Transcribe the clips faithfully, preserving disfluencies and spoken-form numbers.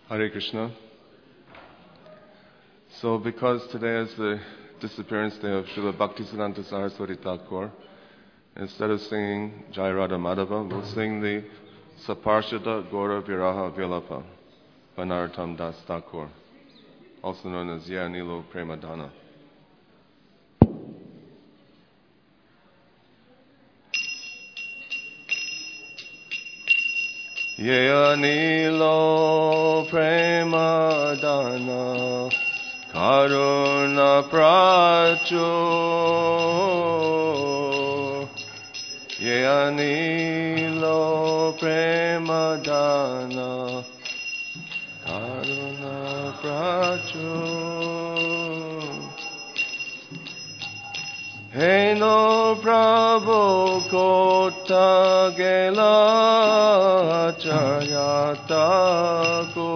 Hare Krishna. So because today is the disappearance day of Srila Bhaktisiddhanta Saraswati Thakur, instead of singing Jai Radha Madhava, we'll sing the Saparshada Gaura Viraha Vilapa by Narottam Das Thakur, also known as Ya Nilo Premadana. Ye Nilo Premadana Karuna Pracho Ye Nilo Premadana Karuna Pracho Hey no Prabhu Kota Gela Chayata Ko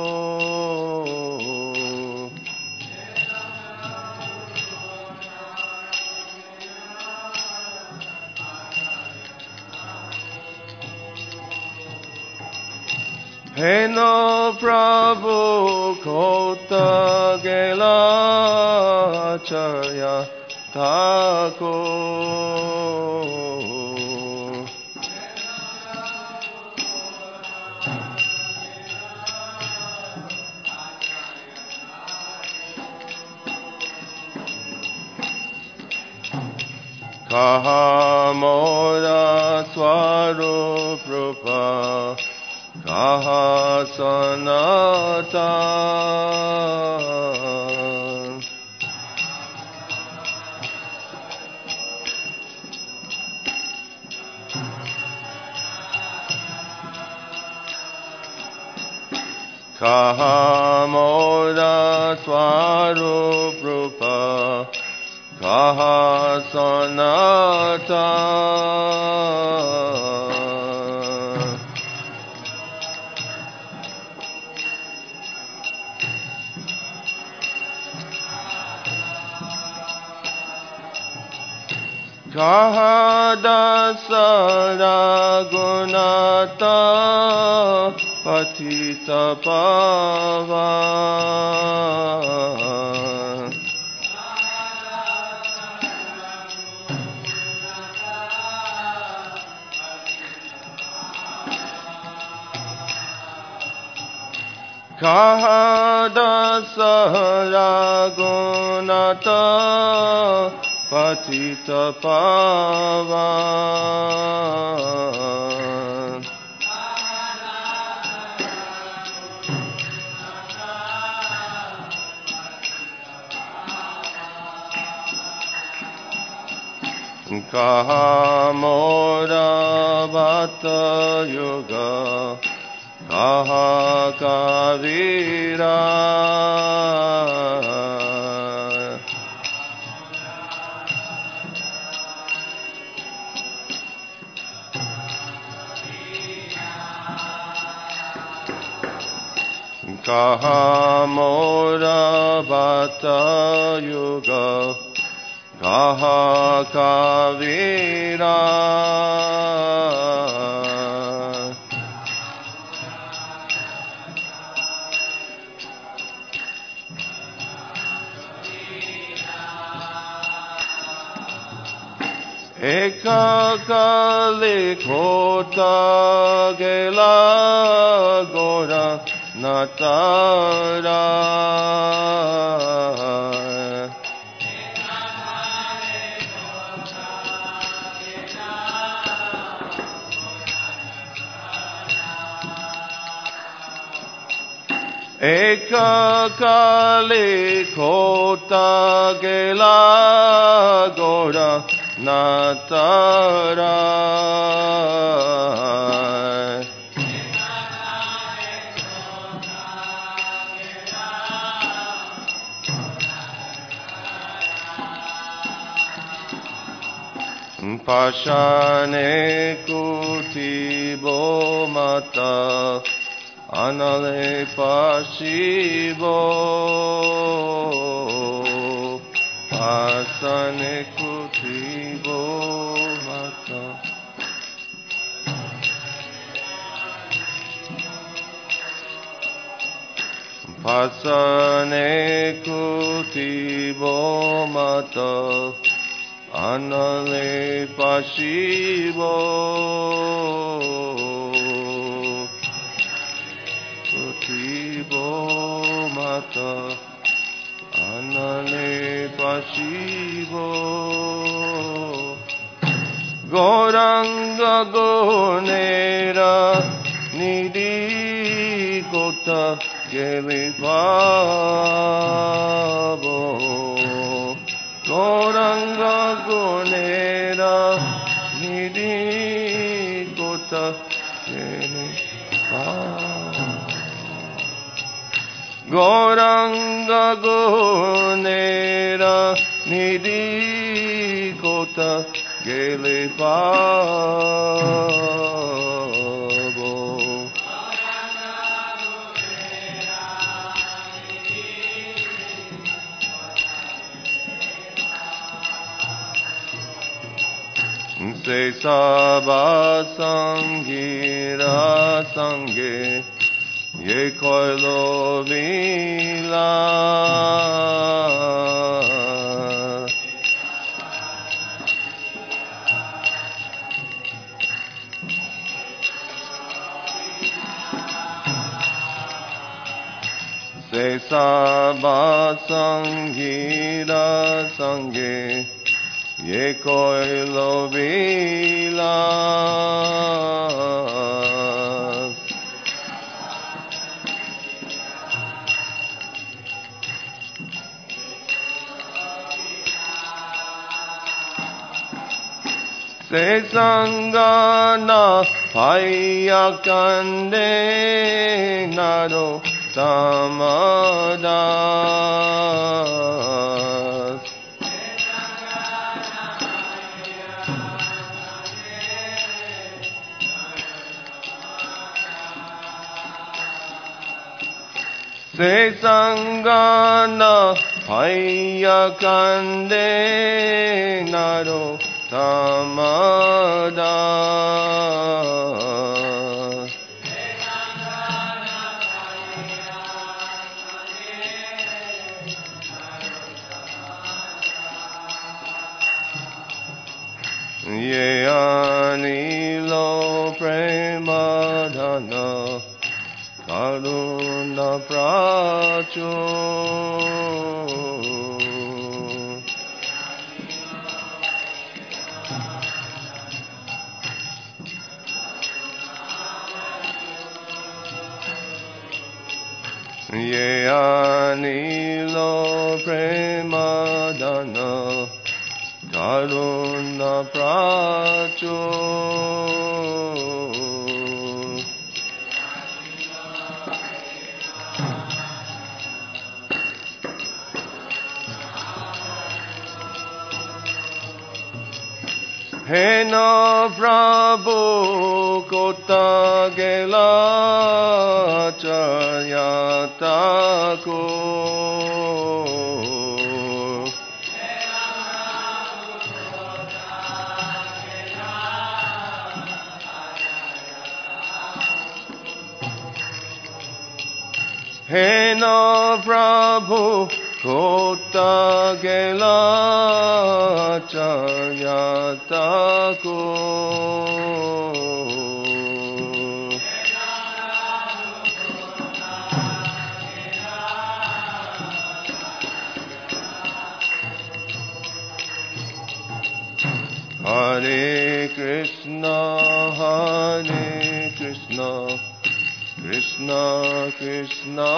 Hey no Prabhu Kota Gela Chayata Thakur Kaha Moda Swarup Rupa Kaha Sanatan Kaha Moda Swarup Rupa Kaha Sanatan Kaha Dasara Gunata Patita Pavan Kaha Dasara Gunata Patita Pavan Kaha Moda Bhatta Yoga Kaha Kavira Kaha Moda Bhatta Yoga Kaha Kavira Eka Kali Kota Gela Gora Natara Eka Kali Kota Gela Gora Natara Pashane Kutibo Mata Anale Pashibo Pasane Kutibo Mata Pasane kutibo mata anale pashibo kutibo mata anale pashibo Goranga gonera nidi kota geli pavo Goranga gonera nidi kota geli pavo Goranga gonera nidi kota geli pavo Se saba sangira sange ye koilo vila Se saba sangira sange ye koilo vila Se sangana payakande naro tamadas Se sangana payakande naro tamadas Ye anilo premadana karuna pracho Ye anilo premadana karuna pracho Hena Prabhu Kota Gela Charyatako Hena Prabhu Kota Gela Charyatako Hare Krishna Hare Krishna Krishna Krishna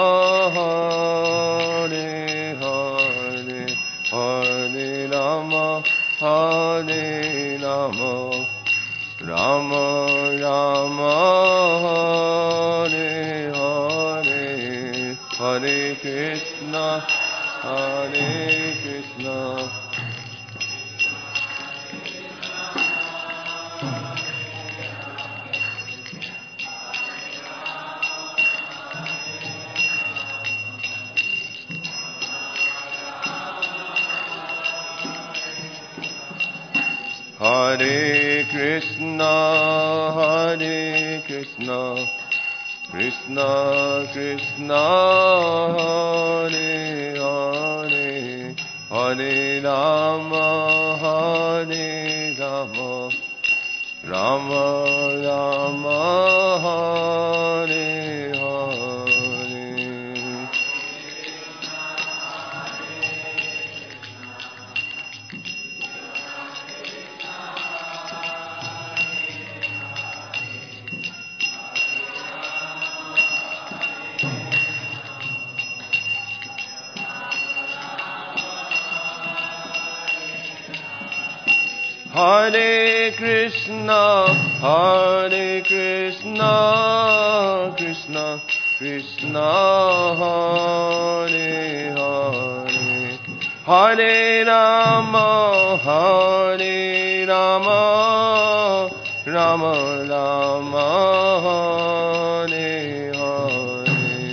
Hare Hare Hare Rama Hare Rama Rama Rama Hare Hare Hare Krishna Hare Krishna Hare Krishna, Hare Krishna, Krishna Krishna Hare Hare Hare Rama Hare Rama Rama Rama Hare Hare. Hare Krishna, Hare Krishna, Krishna Krishna, Hare Hare, Hare Rama, Hare Rama, Rama Rama, Hare Hare.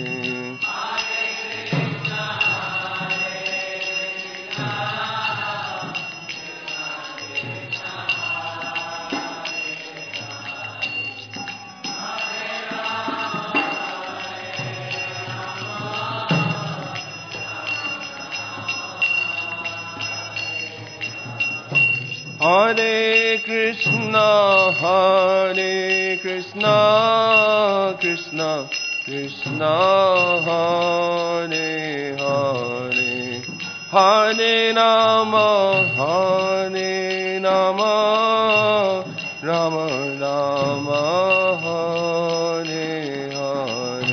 Hare Krishna, Hare Krishna, Krishna Krishna, Hare Hare, Hare Rama, Hare Rama, Rama Rama, Hare Hare.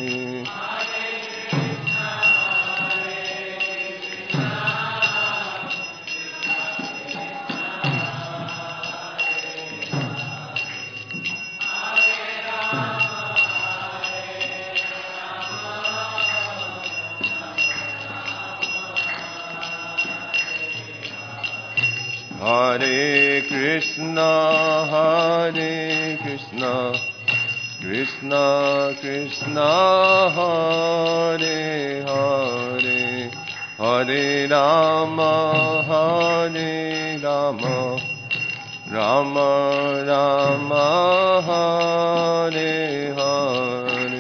Hare Krishna, Hare Krishna, Krishna Krishna, Hare Hare, Hare Rama, Hare Rama, Rama Rama, Hare Hare.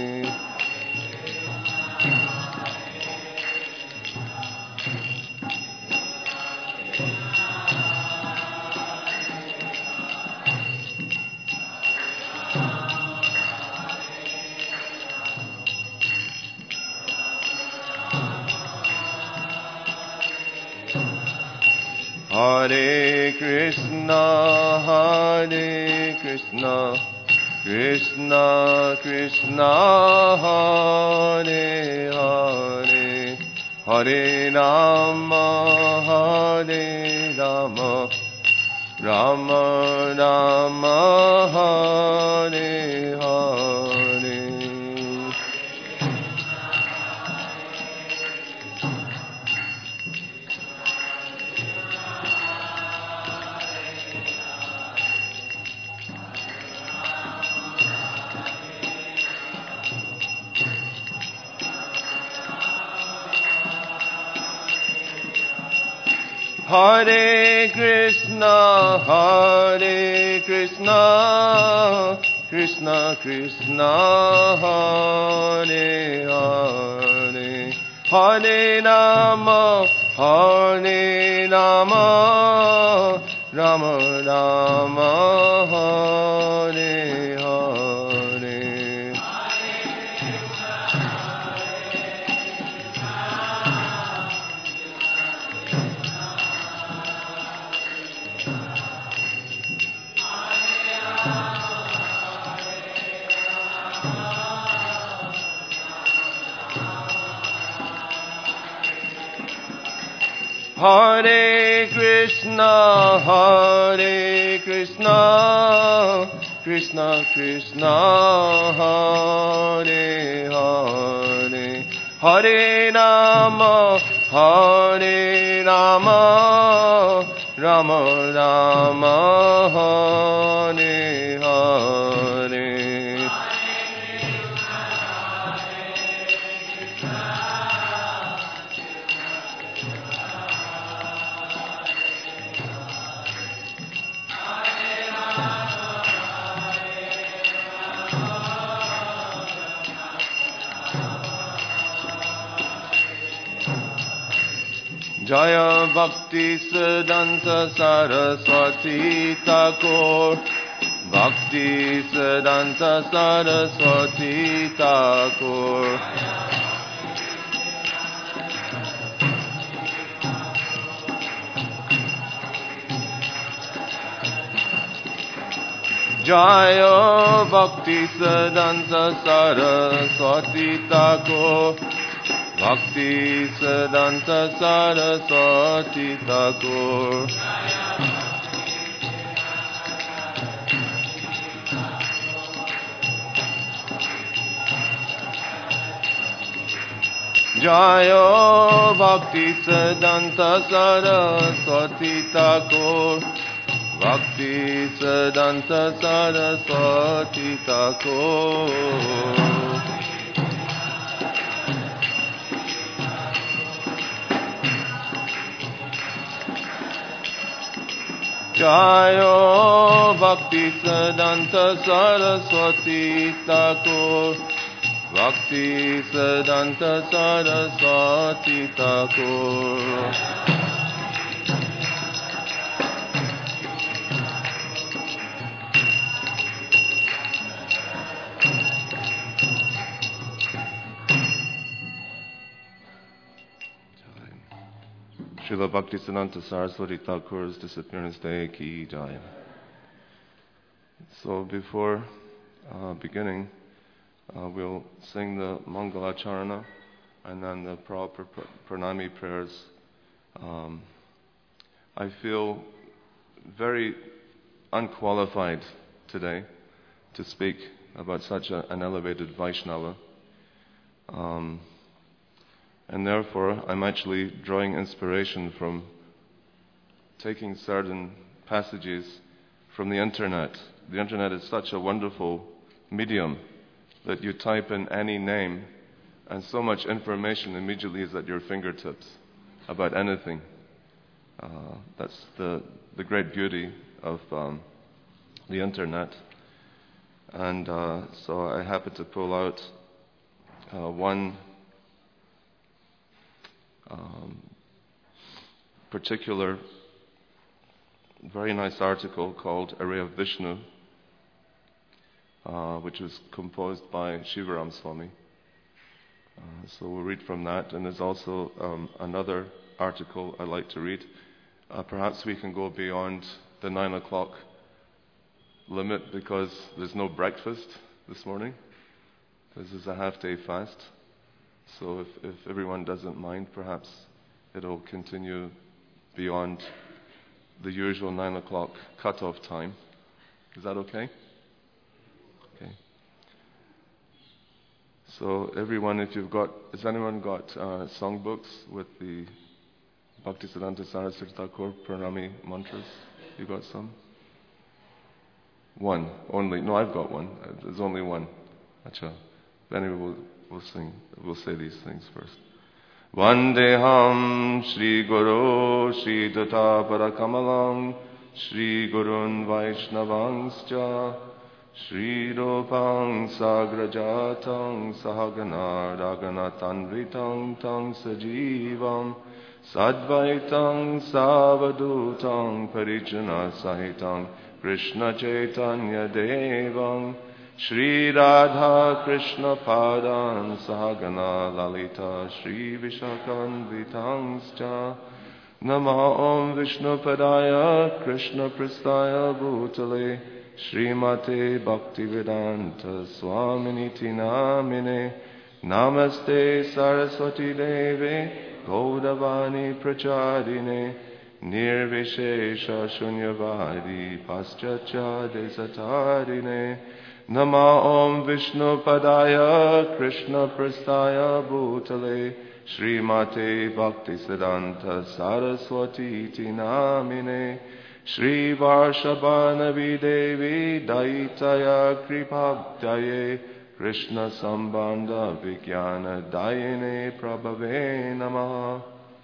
Hare Krishna, Hare Krishna, Krishna Krishna, Hare Hare, Hare Rama, Hare Rama, Rama Rama, Hare Hare. Hare Krishna, Hare Krishna, Krishna Krishna, Hare Hare, Hare Rama, Hare Rama, Rama Rama, Hare Hare. Hare Krishna, Hare Krishna, Krishna Krishna, Hare Hare, Hare Rama, Hare Rama, Rama Rama, Hare Hare. Jaya Bhakti Siddhanta Saraswati Thakur, Bhakti Siddhanta Saraswati Thakur. Jaya Bhakti Siddhanta Saraswati Thakur, Bhakti Siddhanta Saraswati Thakur. Jaya Bhakti Siddhanta Saraswati Thakur, Bhakti Siddhanta Saraswati Thakur. Jaya Bhakti Siddhanta Saraswati Thakur, Bhakti Siddhanta Saraswati Thakur. Srila Bhaktisiddhanta Saraswati Thakur's disappearance day ki jai. So before uh, beginning, uh, we'll sing the Mangalacharana and then the proper pr- pranami prayers. Um, I feel very unqualified today to speak about such a, an elevated Vaishnava. Um, And therefore, I'm actually drawing inspiration from taking certain passages from the internet. The internet is such a wonderful medium that you type in any name and so much information immediately is at your fingertips about anything. Uh, that's the, the great beauty of um, the internet. And uh, so I happen to pull out uh, one Um, particular very nice article called Array of Vishnu, uh, which was composed by Shivaram Swami. Uh, so we'll read from that, and there's also um, another article I'd like to read. Uh, perhaps we can go beyond the nine o'clock limit because there's no breakfast this morning. This is a half-day fast. So if, if everyone doesn't mind, perhaps it'll continue beyond the usual nine o'clock cutoff time. Is that okay? Okay. So everyone, if you've got, has anyone got uh, songbooks with the Bhaktisiddhanta Saraswati Thakur Pranami mantras? You got some? One only. No, I've got one. There's only one. Acha. Anyway, we'll, we'll sing. We'll say these things first. Vandeham Shri Guru Shri Dutta Parakamalam Shri Gurun Vaishnavangscha Shri Rupang Sagrajatam Sahagana Raganatanvitang Tang Sajivam Sadvaitang Savadutam Parijana Sahitang Krishna Chaitanya Devang Shri Radha Krishna Padan Sahagana Lalita Shri Vishakan Vitangscha Nama Om Vishnu Padaya Krishna Pristaya Bhutale Srimate Bhaktivedanta Swaminiti Namine Namaste Saraswati Deve Gaudavani Prachadine Nirvishesha Shunyavadi Paschatya Desatarine Nama Om Vishnu Padaya Krishna Prastaya Bhutale Srimate Bhaktisiddhanta Saraswati Iti Namine Shri Varshabhanavi Devi Daitaya Kripabdaye Krishna Sambandha Vijnana Dayane Prabhave Namaha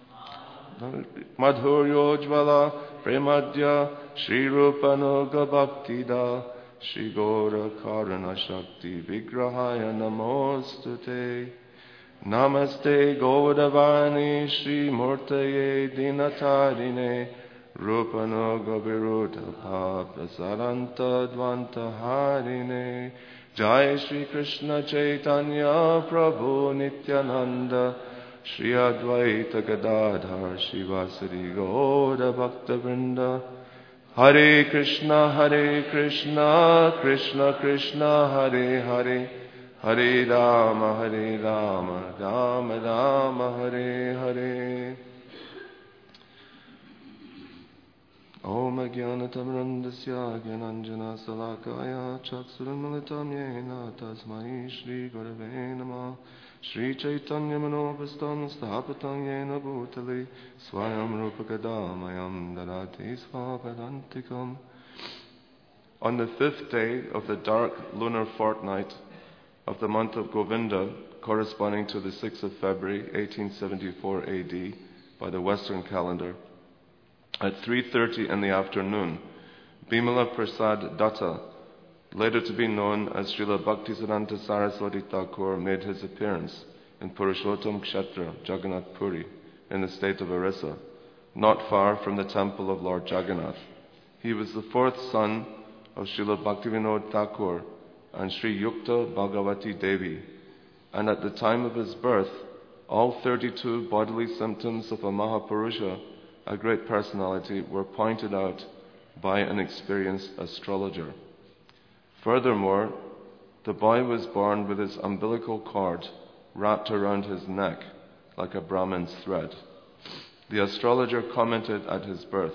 Madhuryo Jvala Premadya Shri Rupanuga Bhaktida Shri Gora Karana Shakti Vigrahaya Namostute Namaste Govardhavani Shri Murtaye Dinatarine Rupano Govirudha Prasaranta Dvanta Harine Jai Shri Krishna Chaitanya Prabhu Nityananda Shri Advaita Gadadhar Shivasari Gauda Bhakta Vrinda Hare Krishna Hare Krishna Krishna Krishna Hare Hare Hare Rama Hare Rama Rama Rama Hare Hare Om Jnanatamrandasya Jnananjana Salakaya Chaksuramilitam Yena Tasmai Shri Gurave Namah Shri Chaitanya Manopastam Sthapatam Yena Bhutale Swayam Rupakadamayam Dadati Svapadantikam. On the fifth day of the dark lunar fortnight of the month of Govinda, corresponding to the sixth of February, eighteen seventy-four A D, by the Western calendar, at three thirty in the afternoon, Bimala Prasad Datta, later to be known as Srila Bhaktisiddhanta Saraswati Thakur, made his appearance in Purushottam Kshetra, Jagannath Puri, in the state of Orissa, not far from the temple of Lord Jagannath. He was the fourth son of Srila Bhaktivinoda Thakur and Sri Yukta Bhagavati Devi, and at the time of his birth, all thirty-two bodily symptoms of a Mahapurusha, a great personality, were pointed out by an experienced astrologer. Furthermore, the boy was born with his umbilical cord wrapped around his neck like a Brahmin's thread. The astrologer commented at his birth,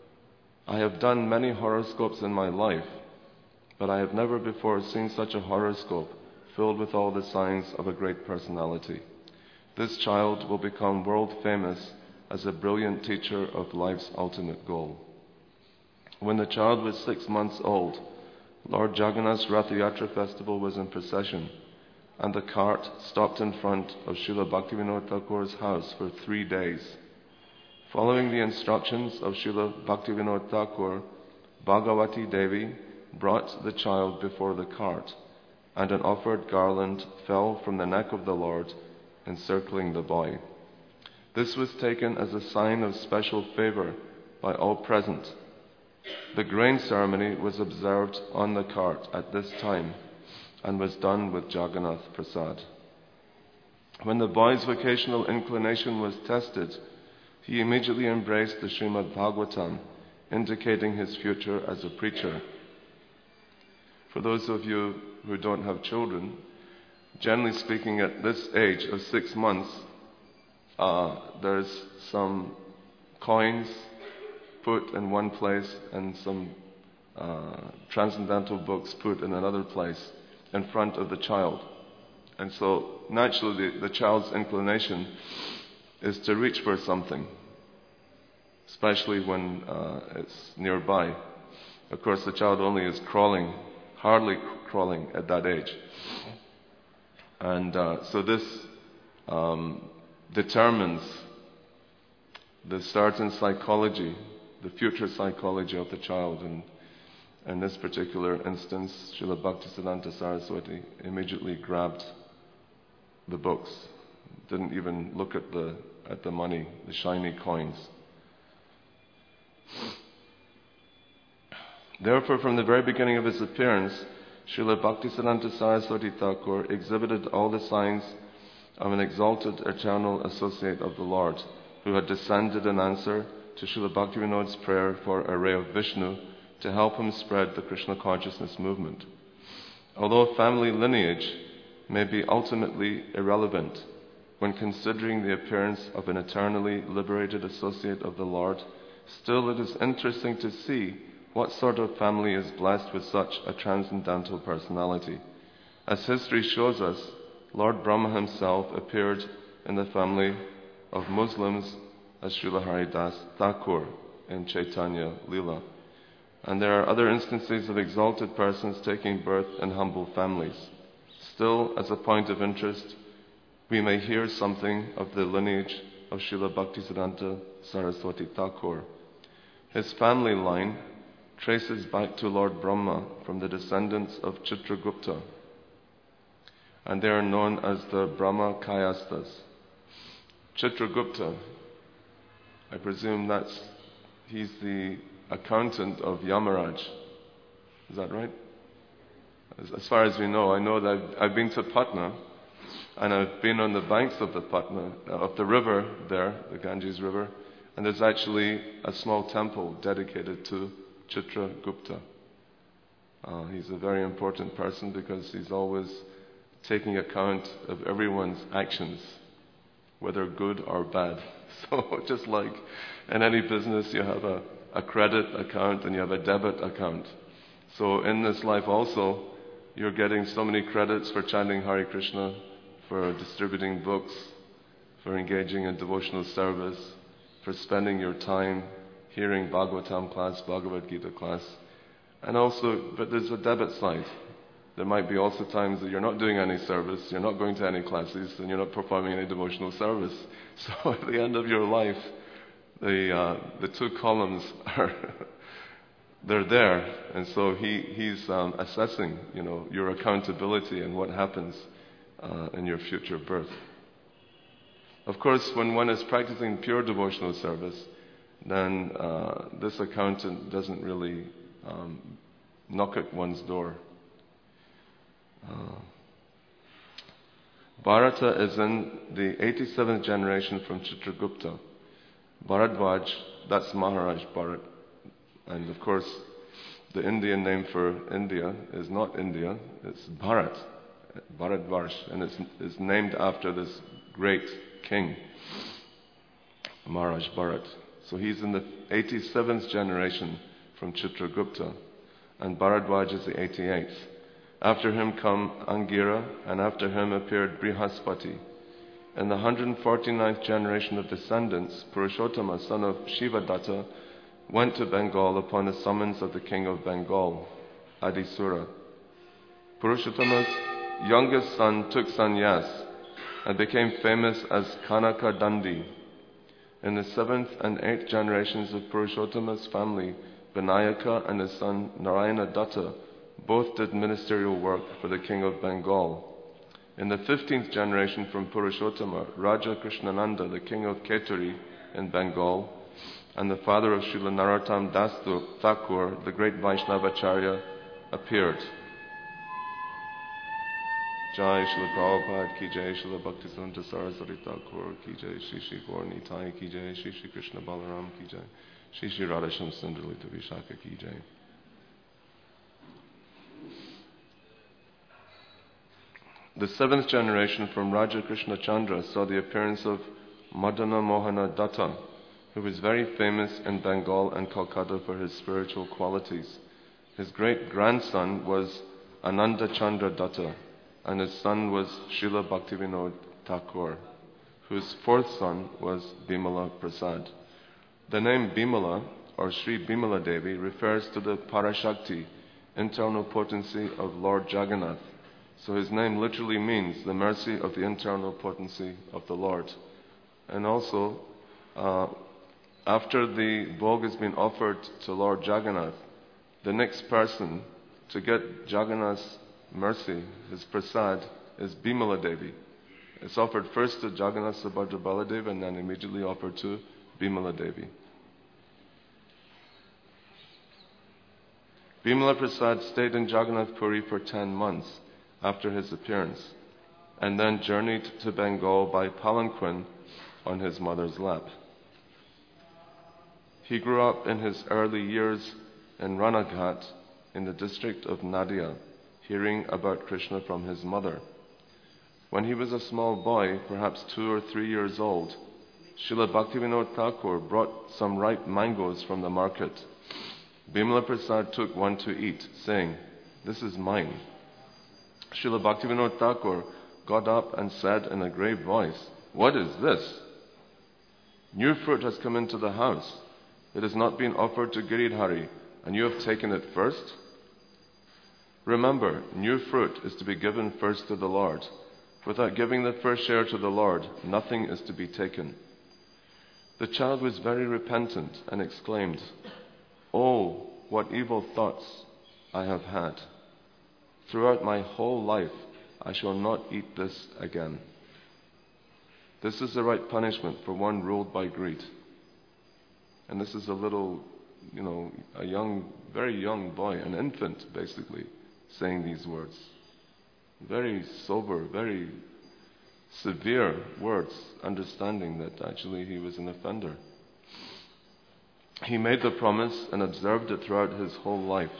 "I have done many horoscopes in my life, but I have never before seen such a horoscope filled with all the signs of a great personality. This child will become world famous as a brilliant teacher of life's ultimate goal." When the child was six months old, Lord Jagannath's Rath Yatra festival was in procession, and the cart stopped in front of Srila Bhaktivinoda Thakur's house for three days. Following the instructions of Srila Bhaktivinoda Thakur, Bhagavati Devi brought the child before the cart, and an offered garland fell from the neck of the Lord, encircling the boy. This was taken as a sign of special favor by all present. The grain ceremony was observed on the cart at this time and was done with Jagannath Prasad. When the boy's vocational inclination was tested, he immediately embraced the Srimad Bhagavatam, indicating his future as a preacher. For those of you who don't have children, generally speaking, at this age of six months, uh, there's some coins put in one place and some uh, transcendental books put in another place in front of the child. And so naturally the, the child's inclination is to reach for something, especially when uh, it's nearby. Of course, the child only is crawling, hardly crawling at that age. And uh, so this um, determines the certain psychology, the future psychology of the child. And in this particular instance, Srila Bhaktisiddhanta Saraswati immediately grabbed the books, didn't even look at the at the money, the shiny coins. Therefore, from the very beginning of his appearance, Srila Bhaktisiddhanta Saraswati Thakur exhibited all the signs of an exalted eternal associate of the Lord, who had descended in answer to Srila Bhaktivinoda's prayer for a ray of Vishnu to help him spread the Krishna consciousness movement. Although family lineage may be ultimately irrelevant when considering the appearance of an eternally liberated associate of the Lord, still it is interesting to see what sort of family is blessed with such a transcendental personality. As history shows us, Lord Brahma himself appeared in the family of Muslims as Srila Haridas Thakur in Chaitanya Leela. And there are other instances of exalted persons taking birth in humble families. Still, as a point of interest, we may hear something of the lineage of Srila Bhaktisiddhanta Saraswati Thakur. His family line traces back to Lord Brahma from the descendants of Chitragupta. and they are known as the Brahma Kayasthas. Chitragupta, I presume that's he's the accountant of Yamaraj. Is that right? As, as far as we know, I know that I've, I've been to Patna, and I've been on the banks of the Patna, uh, of the river there, the Ganges River, and there's actually a small temple dedicated to Chitragupta. Uh, he's a very important person because he's always taking account of everyone's actions, whether good or bad. So just like in any business, you have a, a credit account and you have a debit account. So in this life also, you're getting so many credits for chanting Hare Krishna, for distributing books, for engaging in devotional service, for spending your time hearing Bhagavatam class, Bhagavad Gita class. And also, but there's a debit side. There might be also times that you're not doing any service, you're not going to any classes, and you're not performing any devotional service. So at the end of your life, the uh, the two columns are they're there, and so he he's um, assessing, you know, your accountability and what happens uh, in your future birth. Of course, when one is practicing pure devotional service, then uh, this accountant doesn't really um, knock at one's door. Uh, Bharata is in the eighty-seventh generation from Chitragupta. Bharadvaj, that's Maharaj Bharat. And of course, the Indian name for India is not India, it's Bharat, Bharadvarsh, and it's, it's named after this great king, Maharaj Bharat. So he's in the eighty-seventh generation from Chitragupta, and Bharadvaj is the eighty-eighth. After him come Angira, and after him appeared Brihaspati. In the one hundred forty-ninth generation of descendants, Purushottama, son of Shivadatta, went to Bengal upon the summons of the king of Bengal, Adisura. Purushottama's youngest son took sannyas and became famous as Kanaka Dandi. In the seventh and eighth generations of Purushottama's family, Vinayaka and his son Narayana Datta both did ministerial work for the king of Bengal. In the fifteenth generation from Purushottama, Raja Krishnananda, the king of Keturi in Bengal, and the father of Srila Narottam Das Thakur, the great Vaishnavacharya, appeared. Jai Srila Prabhupada ki jai, Srila Bhaktisiddhanta Saraswati Thakur ki jai, Shri Shri Gaur Nitai ki jai, Shri Shri Krishna Balaram ki jai, Shri Shri Radhasham Sundar Lita Vishaka ki jai. The seventh generation from Raja Krishna Chandra saw the appearance of Madana Mohana Datta, who was very famous in Bengal and Calcutta for his spiritual qualities. His great-grandson was Ananda Chandra Datta, and his son was Srila Bhaktivinoda Thakur, whose fourth son was Bimala Prasad. The name Bimala, or Sri Bimala Devi, refers to the Parashakti, internal potency of Lord Jagannath. So his name literally means the mercy of the internal potency of the Lord. And also, uh, after the bhog has been offered to Lord Jagannath, the next person to get Jagannath's mercy, his prasad, is Bimala Devi. It's offered first to Jagannath Subhadra Baladev and then immediately offered to Bimala Devi. Bimala Prasad stayed in Jagannath Puri for ten months after his appearance, and then journeyed to Bengal by palanquin on his mother's lap. He grew up in his early years in Ranaghat in the district of Nadia, hearing about Krishna from his mother. When he was a small boy, perhaps two or three years old, Srila Bhaktivinoda Thakur brought some ripe mangoes from the market. Bimala Prasad took one to eat, saying, "This is mine." Srila Bhaktivinoda Thakur got up and said in a grave voice, "What is this? New fruit has come into the house. It has not been offered to Giridhari, and you have taken it first? Remember, new fruit is to be given first to the Lord. Without giving the first share to the Lord, nothing is to be taken." The child was very repentant and exclaimed, "Oh, what evil thoughts I have had. Throughout my whole life, I shall not eat this again. This is the right punishment for one ruled by greed. And this is a little, you know, a young, very young boy, an infant basically, saying these words. Very sober, very severe words, understanding that actually he was an offender. He made the promise and observed it throughout his whole life.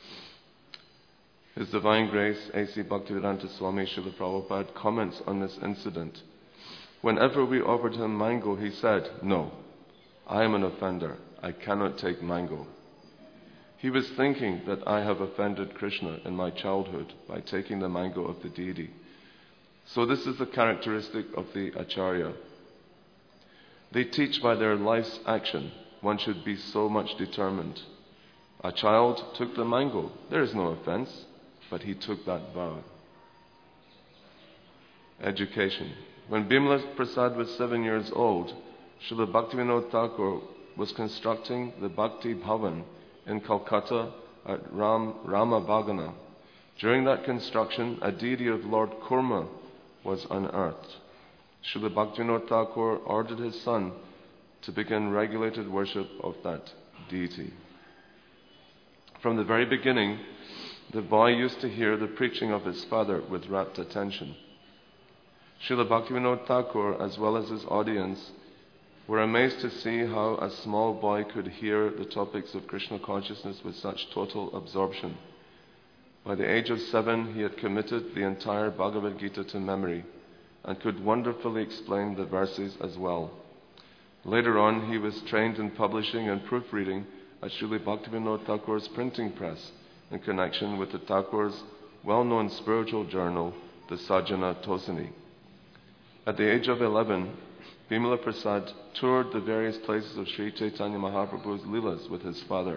His Divine Grace, A C Bhaktivedanta Swami Srila Prabhupada, comments on this incident. Whenever we offered him mango, he said, "No, I am an offender. I cannot take mango." He was thinking that I have offended Krishna in my childhood by taking the mango of the deity. So this is the characteristic of the Acharya. They teach by their life's action. One should be so much determined. A child took the mango. There is no offense, but he took that vow. Education. When Bimala Prasad was seven years old, Srila Bhaktivinoda Thakur was constructing the Bhakti Bhavan in Calcutta at Ram, Ramabagana. During that construction, a deity of Lord Kurma was unearthed. Srila Bhaktivinoda Thakur ordered his son to begin regulated worship of that deity. From the very beginning, the boy used to hear the preaching of his father with rapt attention. Srila Bhaktivinoda Thakur, as well as his audience, were amazed to see how a small boy could hear the topics of Krishna consciousness with such total absorption. By the age of seven, he had committed the entire Bhagavad Gita to memory and could wonderfully explain the verses as well. Later on, he was trained in publishing and proofreading at Srila Bhaktivinoda Thakur's printing press in connection with the Thakur's well-known spiritual journal, the Sajjana Tosini. At the age of eleven, Bimala Prasad toured the various places of Sri Chaitanya Mahaprabhu's Leelas with his father.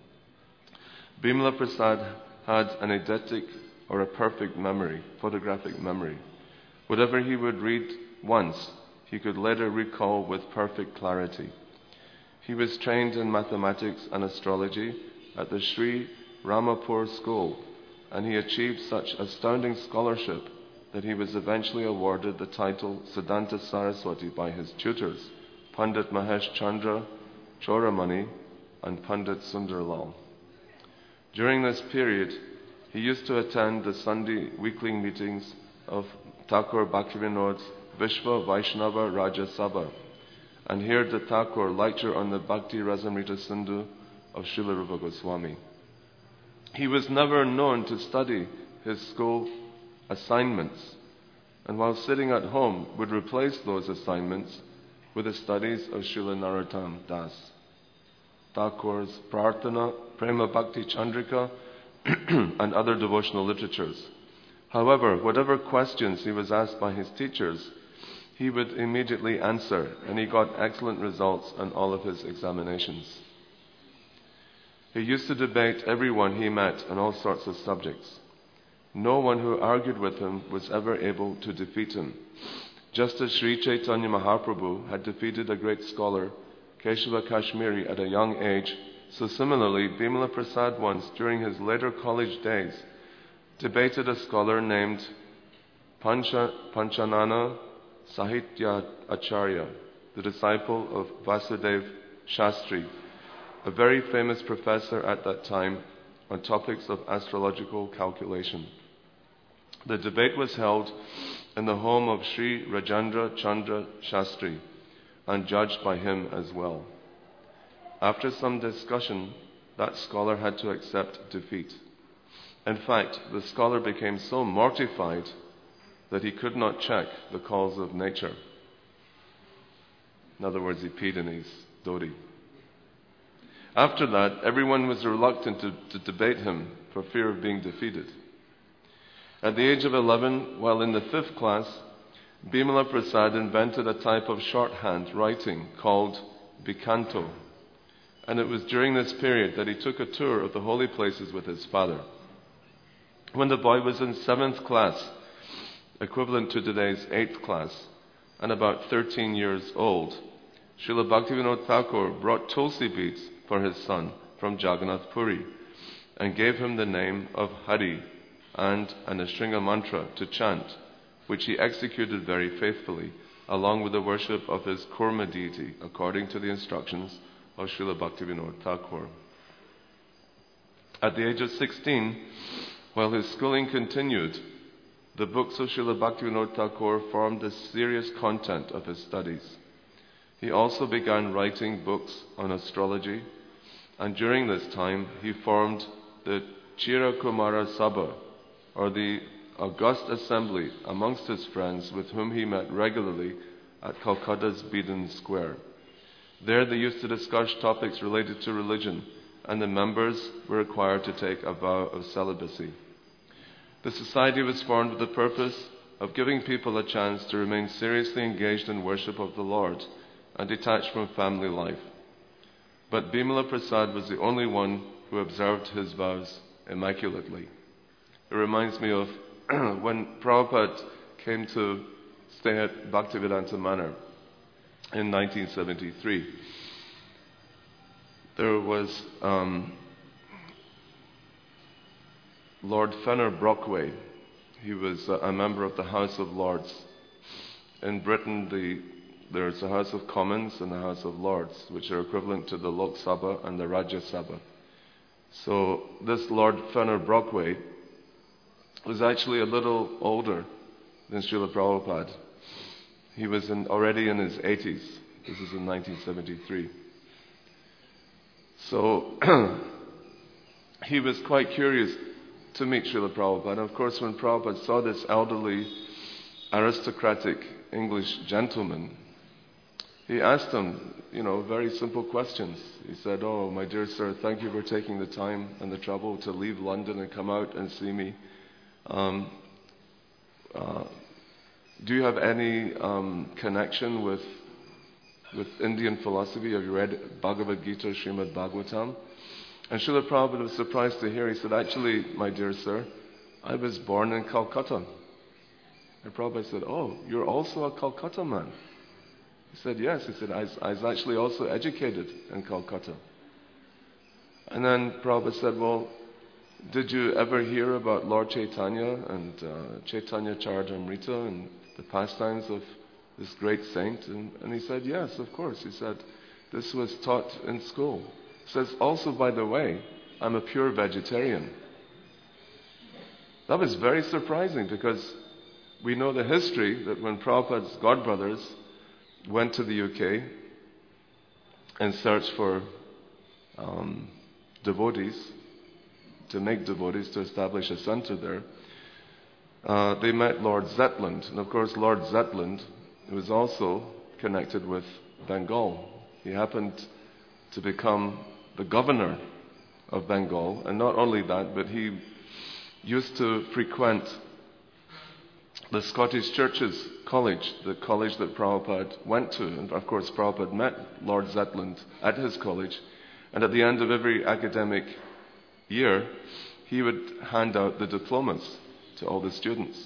Bimala Prasad had an eidetic or a perfect memory, photographic memory. Whatever he would read once, he could later recall with perfect clarity. He was trained in mathematics and astrology at the Sri Ramapur school, and he achieved such astounding scholarship that he was eventually awarded the title Siddhanta Saraswati by his tutors, Pandit Mahesh Chandra Choramani and Pandit Sundarlal. During this period, he used to attend the Sunday weekly meetings of Thakur Bhaktivinod's Vishwa Vaishnava Raja Sabha and heard the Thakur lecture on the Bhakti Rasamrita Sindhu of Srila Rupa Goswami. He was never known to study his school assignments, and while sitting at home would replace those assignments with the studies of Srila Narottam Das, Thakur's Prarthana, Prema Bhakti Chandrika and other devotional literatures. However, whatever questions he was asked by his teachers, he would immediately answer, and he got excellent results on all of his examinations. He used to debate everyone he met on all sorts of subjects. No one who argued with him was ever able to defeat him. Just as Sri Chaitanya Mahaprabhu had defeated a great scholar, Keshava Kashmiri, at a young age, so similarly Bimala Prasad once, during his later college days, debated a scholar named Pancha, Panchanana Sahitya Acharya, the disciple of Vasudev Shastri, a very famous professor at that time on topics of astrological calculation. The debate was held in the home of Sri Rajendra Chandra Shastri and judged by him as well. After some discussion, that scholar had to accept defeat. In fact, the scholar became so mortified that he could not check the calls of nature. In other words, he peed in his dhoti. After that, everyone was reluctant to, to debate him for fear of being defeated. At the age of eleven, while in the fifth class, Bimala Prasad invented a type of shorthand writing called Bikanto. And it was during this period that he took a tour of the holy places with his father. When the boy was in seventh class, equivalent to today's eighth class, and about thirteen years old, Srila Bhaktivinoda Thakur brought tulsi beads for his son from Jagannath Puri and gave him the name of Hari and an Ashringa mantra to chant, which he executed very faithfully, along with the worship of his Kurma deity, according to the instructions of Srila Bhaktivinoda Thakur. At the age of sixteen, while his schooling continued, the books of Srila Bhaktivinoda Thakur formed the serious content of his studies. He also began writing books on astrology, and during this time he formed the Chira Kumara Sabha, or the august assembly amongst his friends with whom he met regularly at Calcutta's Beedon Square. There they used to discuss topics related to religion, and the members were required to take a vow of celibacy. The society was formed with the purpose of giving people a chance to remain seriously engaged in worship of the Lord and detached from family life. But Bimala Prasad was the only one who observed his vows immaculately. It reminds me of when Prabhupada came to stay at Bhaktivedanta Manor in nineteen seventy-three. There was um, Lord Fenner Brockway. He was a member of the House of Lords. In Britain, the, there's the House of Commons and the House of Lords, which are equivalent to the Lok Sabha and the Rajya Sabha. So this Lord Fenner Brockway was actually a little older than Srila Prabhupada. He was in, already in his eighties. This is in nineteen seventy-three. So he was quite curious to meet Srila Prabhupada. And of course, when Prabhupada saw this elderly, aristocratic English gentleman, he asked him, you know, very simple questions. He said, "Oh, my dear sir, thank you for taking the time and the trouble to leave London and come out and see me. Um, uh, do you have any um, connection with with Indian philosophy? Have you read Bhagavad Gita, Srimad Bhagavatam?" And Srila Prabhupada was surprised to hear. He said, "Actually, my dear sir, I was born in Calcutta." And Prabhupada said, "Oh, you're also a Calcutta man?" He said, "Yes." He said, I, I was actually also educated in Calcutta." And then Prabhupada said, "Well, did you ever hear about Lord Chaitanya and uh, Chaitanya Charitamrita and the pastimes of this great saint?" And, and he said, "Yes, of course." He said, "This was taught in school." He says, "Also, by the way, I'm a pure vegetarian." That was very surprising, because we know the history that when Prabhupada's godbrothers went to the U K and searched for um, devotees, to make devotees, to establish a center there, uh, they met Lord Zetland. And of course, Lord Zetland was also connected with Bengal. He happened to become the governor of Bengal. And not only that, but he used to frequent the Scottish Churches College, the college that Prabhupada went to. And of course, Prabhupada met Lord Zetland at his college. And at the end of every academic year, he would hand out the diplomas to all the students.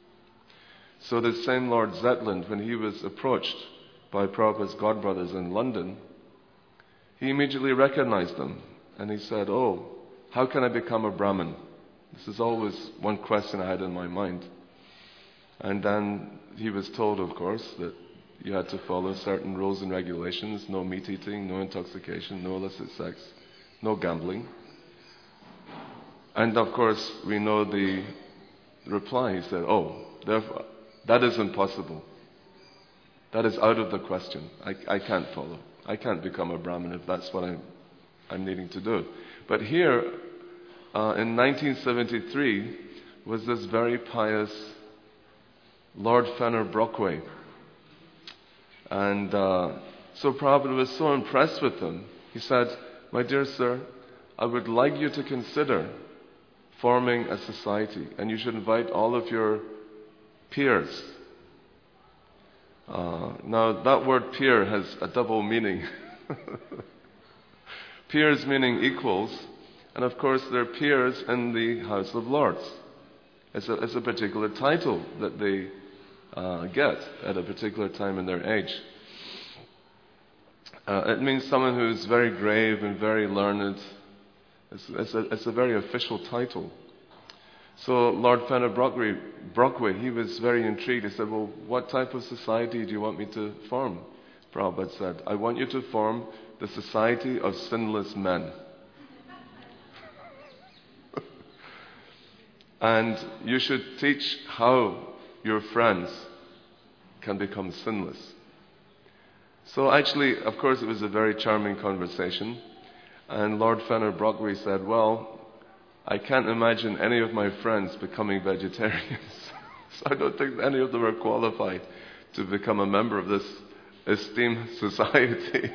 So this same Lord Zetland, when he was approached by Prabhupada's godbrothers in London, he immediately recognized them. And he said, "Oh, how can I become a Brahmin?" This is always one question I had in my mind. And then he was told, of course, that you had to follow certain rules and regulations: no meat eating, no intoxication, no illicit sex, no gambling. And of course, we know the reply. He said, "Oh, therefore, that is impossible. That is out of the question. I, I can't follow. I can't become a Brahmin if that's what I'm, I'm needing to do." But here, uh, in nineteen seventy-three, was this very pious Lord Fenner Brockway. And uh, so Prabhupada was so impressed with him. He said, "My dear sir, I would like you to consider forming a society, and you should invite all of your peers." Uh, now, that word peer has a double meaning. Peers meaning equals, and of course they're peers in the House of Lords. It's a, it's a particular title that they uh, get at a particular time in their age. Uh, it means someone who's very grave and very learned. It's, it's, a, it's a very official title. So Lord Fenner Brockway, Brockway, he was very intrigued. He said, well, what type of society do you want me to form? Prabhupada said, I want you to form the Society of Sinless Men. And you should teach how your friends can become sinless. So actually, of course, it was a very charming conversation. And Lord Fenner Brockway said, well, I can't imagine any of my friends becoming vegetarians. So I don't think any of them are qualified to become a member of this esteemed society.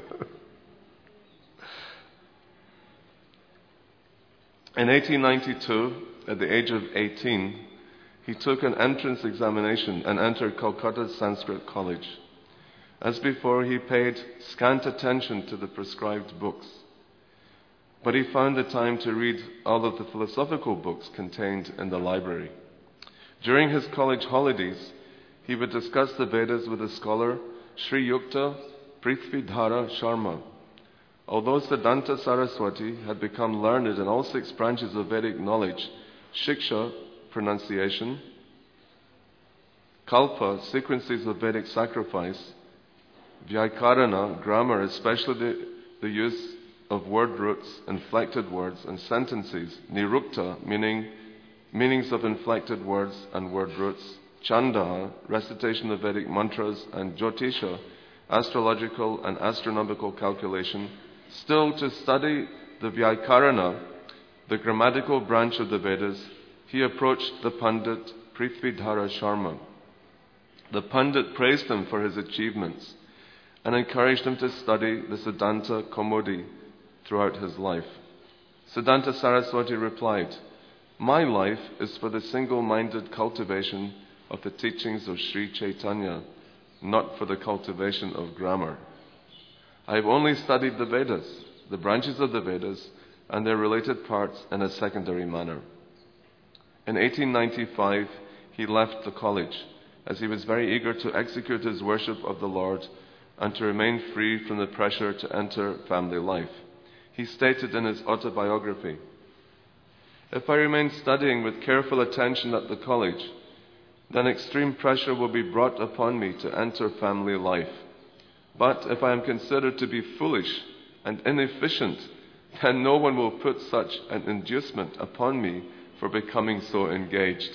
In eighteen ninety-two, at the age of eighteen, he took an entrance examination and entered Calcutta Sanskrit College. As before, he paid scant attention to the prescribed books. But he found the time to read all of the philosophical books contained in the library. During his college holidays, he would discuss the Vedas with the scholar Sri Yukta Prithvidhara Sharma. Although Siddhanta Saraswati had become learned in all six branches of Vedic knowledge, Shiksha, pronunciation, Kalpa, sequences of Vedic sacrifice, Vyaikarana, grammar, especially the, the use of word roots, inflected words, and sentences, Nirukta, meaning meanings of inflected words and word roots, Chanda, recitation of Vedic mantras, and Jyotisha, astrological and astronomical calculation. Still, to study the Vyaikarana, the grammatical branch of the Vedas, he approached the Pandit Prithvidhara Sharma. The Pandit praised him for his achievements and encouraged him to study the Siddhanta Kaumudi throughout his life. Siddhanta Saraswati replied, my life is for the single-minded cultivation of the teachings of Sri Chaitanya, not for the cultivation of grammar. I have only studied the Vedas, the branches of the Vedas, and their related parts in a secondary manner. In eighteen ninety-five, he left the college, as he was very eager to execute his worship of the Lord and to remain free from the pressure to enter family life. He stated in his autobiography, if I remain studying with careful attention at the college, then extreme pressure will be brought upon me to enter family life. But if I am considered to be foolish and inefficient, then no one will put such an inducement upon me for becoming so engaged.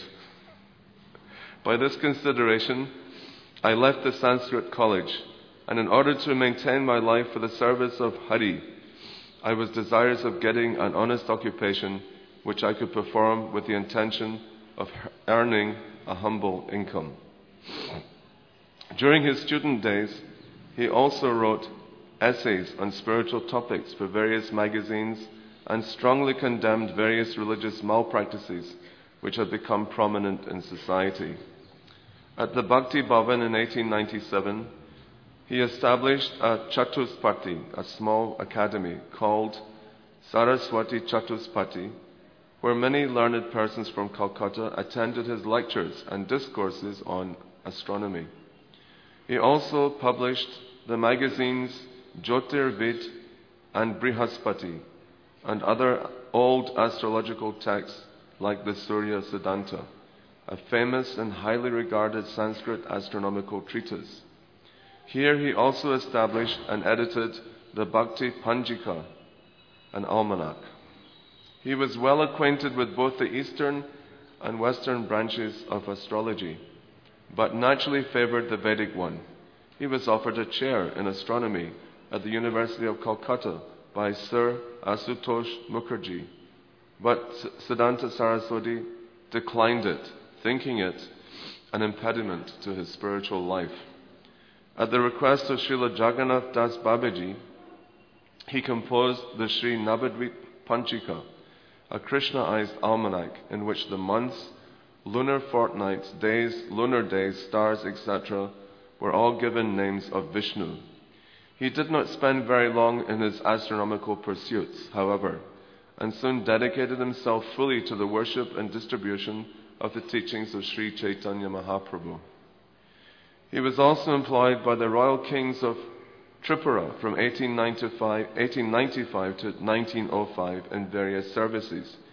By this consideration, I left the Sanskrit college, and in order to maintain my life for the service of Hari, I was desirous of getting an honest occupation which I could perform with the intention of earning a humble income. During his student days, he also wrote essays on spiritual topics for various magazines and strongly condemned various religious malpractices which had become prominent in society. At the Bhakti Bhavan in eighteen ninety-seven, he established a Chatuspati, a small academy called Saraswati Chatuspati, where many learned persons from Calcutta attended his lectures and discourses on astronomy. He also published the magazines Jyotirvid and Brihaspati and other old astrological texts like the Surya Siddhanta, a famous and highly regarded Sanskrit astronomical treatise. Here he also established and edited the Bhakti Panjika, an almanac. He was well acquainted with both the eastern and western branches of astrology, but naturally favored the Vedic one. He was offered a chair in astronomy at the University of Calcutta by Sir Asutosh Mukherjee, but Siddhanta Saraswati declined it, thinking it an impediment to his spiritual life. At the request of Srila Jagannath Das Babaji, he composed the Sri Navadvip Panchika, a Krishnaized almanac in which the months, lunar fortnights, days, lunar days, stars, et cetera were all given names of Vishnu. He did not spend very long in his astronomical pursuits, however, and soon dedicated himself fully to the worship and distribution of the teachings of Sri Chaitanya Mahaprabhu. He was also employed by the royal kings of Tripura from eighteen ninety-five to nineteen oh five in various services.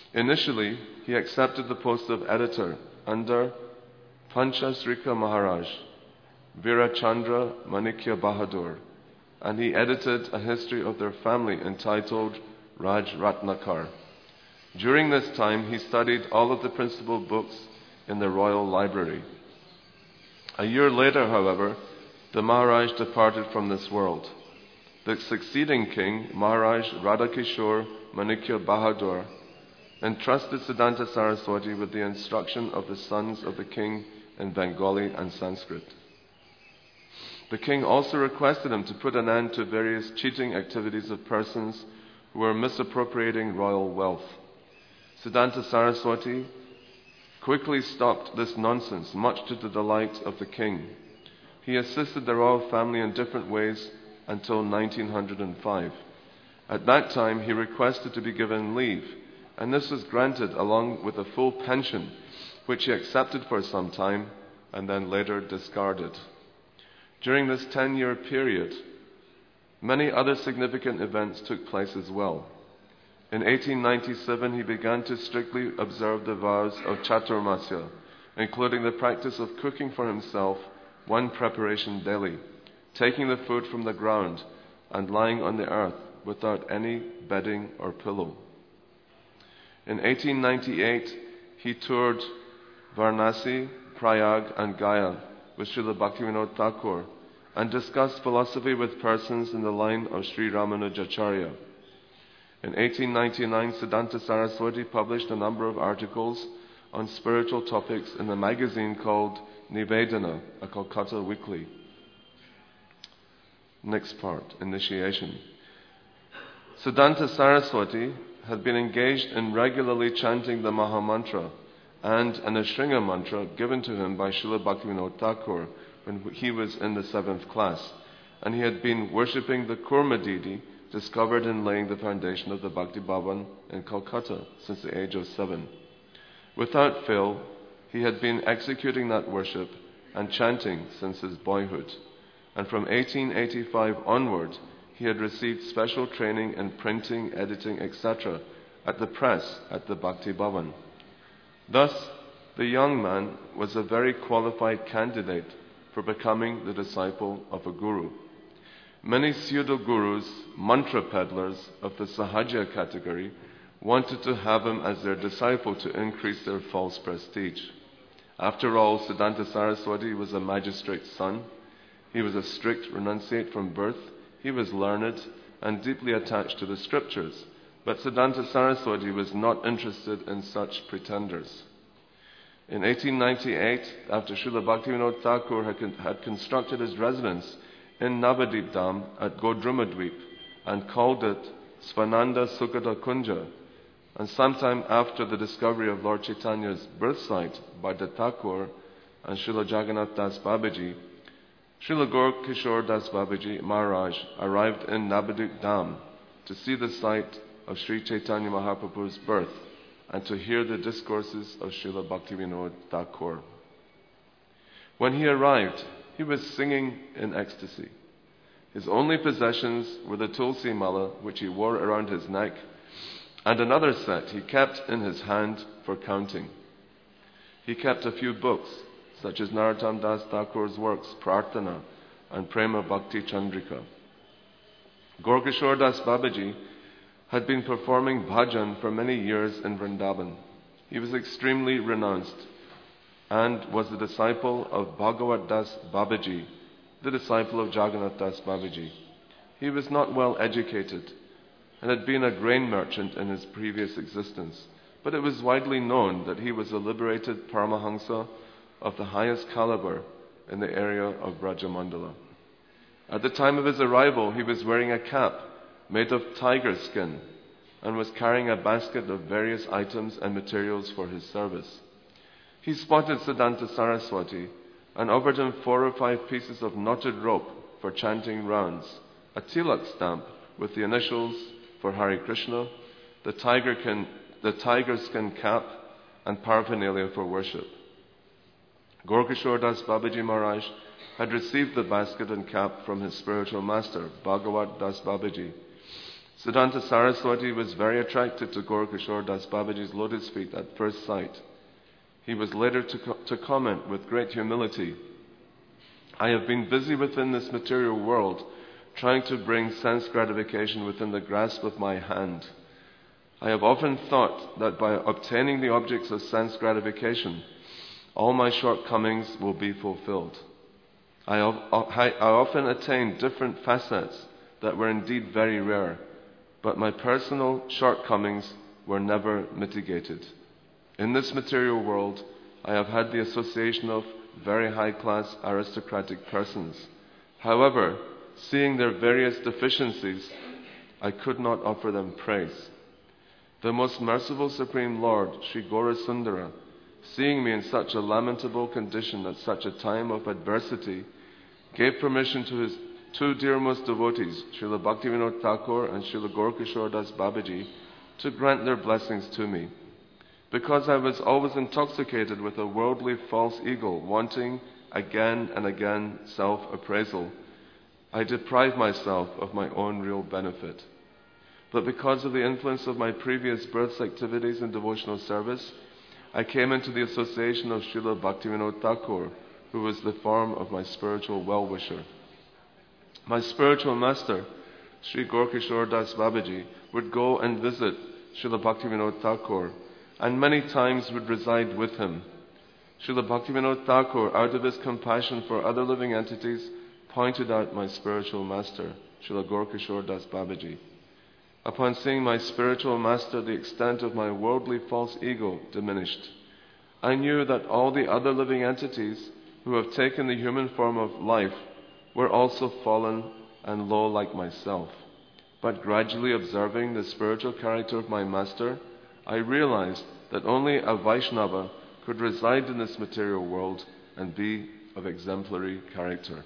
Initially, he accepted the post of editor under Panchasrika Maharaj, Virachandra Manikya Bahadur, and he edited a history of their family entitled Raj Ratnakar. During this time, he studied all of the principal books in the royal library. A year later, however, the Maharaj departed from this world. The succeeding king, Maharaj Radhakishore Manikya Bahadur, entrusted Siddhanta Saraswati with the instruction of the sons of the king in Bengali and Sanskrit. The king also requested him to put an end to various cheating activities of persons who were misappropriating royal wealth. Siddhanta Saraswati quickly stopped this nonsense, much to the delight of the king. He assisted the royal family in different ways until nineteen oh five. At that time, he requested to be given leave, and this was granted along with a full pension, which he accepted for some time and then later discarded. During this ten-year period, many other significant events took place as well. In eighteen ninety-seven, he began to strictly observe the vows of Chaturmasya, including the practice of cooking for himself one preparation daily, taking the food from the ground and lying on the earth without any bedding or pillow. In eighteen ninety-eight, he toured Varanasi, Prayag and Gaya with Srila Bhaktivinoda Thakur and discussed philosophy with persons in the line of Sri Ramanujacharya. In eighteen ninety-nine, Siddhanta Saraswati published a number of articles on spiritual topics in a magazine called Nivedana, a Kolkata weekly. Next part, initiation. Siddhanta Saraswati had been engaged in regularly chanting the Mahamantra and an Ashringa mantra given to him by Srila Bhaktivinoda Thakur when he was in the seventh class, and he had been worshipping the Kurma deity discovered in laying the foundation of the Bhakti Bhavan in Calcutta since the age of seven. Without fail, he had been executing that worship and chanting since his boyhood, and from eighteen eighty-five onward, he had received special training in printing, editing, et cetera at the press at the Bhakti Bhavan. Thus, the young man was a very qualified candidate for becoming the disciple of a guru. Many pseudo-gurus, mantra peddlers of the Sahaja category, wanted to have him as their disciple to increase their false prestige. After all, Siddhanta Saraswati was a magistrate's son. He was a strict renunciate from birth. He was learned and deeply attached to the scriptures. But Siddhanta Saraswati was not interested in such pretenders. In eighteen ninety-eight, after Srila Bhaktivinoda Thakur had, con- had constructed his residence in Navadip Dham at Godrumadweep and called it Svananda Sukhada Kunja, and sometime after the discovery of Lord Chaitanya's birth site by the Thakur and Srila Jagannath Das Babaji, Srila Gaur Kishore Das Babaji Maharaj arrived in Navadip Dham to see the site of Sri Chaitanya Mahaprabhu's birth and to hear the discourses of Srila Bhaktivinoda Thakur. When he arrived, he was singing in ecstasy. His only possessions were the tulsi mala which he wore around his neck, and another set he kept in his hand for counting. He kept a few books, such as Narottam Das Thakur's works, Prarthana and Prema Bhakti Chandrika. Gaur Kishore Das Babaji had been performing bhajan for many years in Vrindavan. He was extremely renounced and was the disciple of Bhagavad Das Babaji, the disciple of Jagannath Das Babaji. He was not well educated and had been a grain merchant in his previous existence, but it was widely known that he was a liberated Paramahansa of the highest caliber in the area of Brajamandala. At the time of his arrival, he was wearing a cap made of tiger skin and was carrying a basket of various items and materials for his service. He spotted Siddhanta Saraswati and offered him four or five pieces of knotted rope for chanting rounds, a tilak stamp with the initials for Hare Krishna, the tiger, can, the tiger skin cap, and paraphernalia for worship. Gaur Kishore Das Babaji Maharaj had received the basket and cap from his spiritual master, Bhagavad Das Babaji. Siddhanta Saraswati was very attracted to Gaura Kishore Das Babaji's lotus feet at first sight. He was later to, co- to comment with great humility, "I have been busy within this material world, trying to bring sense gratification within the grasp of my hand. I have often thought that by obtaining the objects of sense gratification, all my shortcomings will be fulfilled. I, I, I often attained different facets that were indeed very rare, but my personal shortcomings were never mitigated. In this material world, I have had the association of very high-class aristocratic persons. However, seeing their various deficiencies, I could not offer them praise. The most merciful Supreme Lord, Sri Gaura Sundara, seeing me in such a lamentable condition at such a time of adversity, gave permission to his two dearmost devotees, Srila Bhaktivinoda Thakur and Srila Gaura Kishore Das Babaji, to grant their blessings to me. Because I was always intoxicated with a worldly false ego, wanting again and again self-appraisal, I deprived myself of my own real benefit. But because of the influence of my previous birth's activities in devotional service, I came into the association of Srila Bhaktivinoda Thakur, who was the form of my spiritual well-wisher. My spiritual master, Sri Gaura Kishore Das Babaji, would go and visit Srila Bhaktivinoda Thakur, and many times would reside with him. Srila Bhaktivinoda Thakur, out of his compassion for other living entities, pointed out my spiritual master, Srila Gaura Kishore Das Babaji. Upon seeing my spiritual master, the extent of my worldly false ego diminished. I knew that all the other living entities who have taken the human form of life were also fallen and low like myself. But gradually observing the spiritual character of my master, I realized that only a Vaishnava could reside in this material world and be of exemplary character.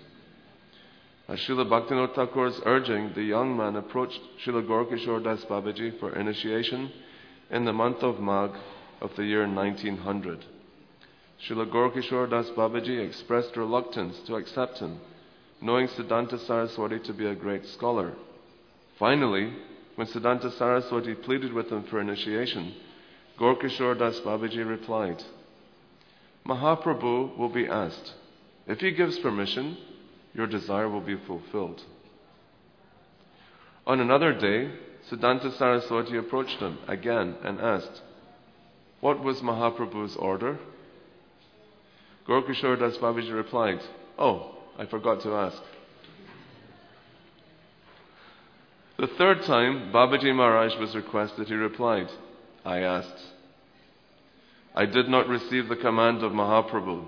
At Srila Bhaktivinoda Thakur's urging, the young man approached Srila Gaura Kishore Das Babaji for initiation in the month of Magh of the year nineteen hundred. Srila Gaura Kishore Das Babaji expressed reluctance to accept him, knowing Siddhanta Saraswati to be a great scholar. Finally, when Siddhanta Saraswati pleaded with him for initiation, Gaura Kishore Das Babaji replied, "Mahaprabhu will be asked. If he gives permission, your desire will be fulfilled." On another day, Siddhanta Saraswati approached him again and asked, "What was Mahaprabhu's order?" Gaura Kishore Das Babaji replied, "Oh, I forgot to ask." The third time Babaji Maharaj was requested, he replied, "I asked. I did not receive the command of Mahaprabhu."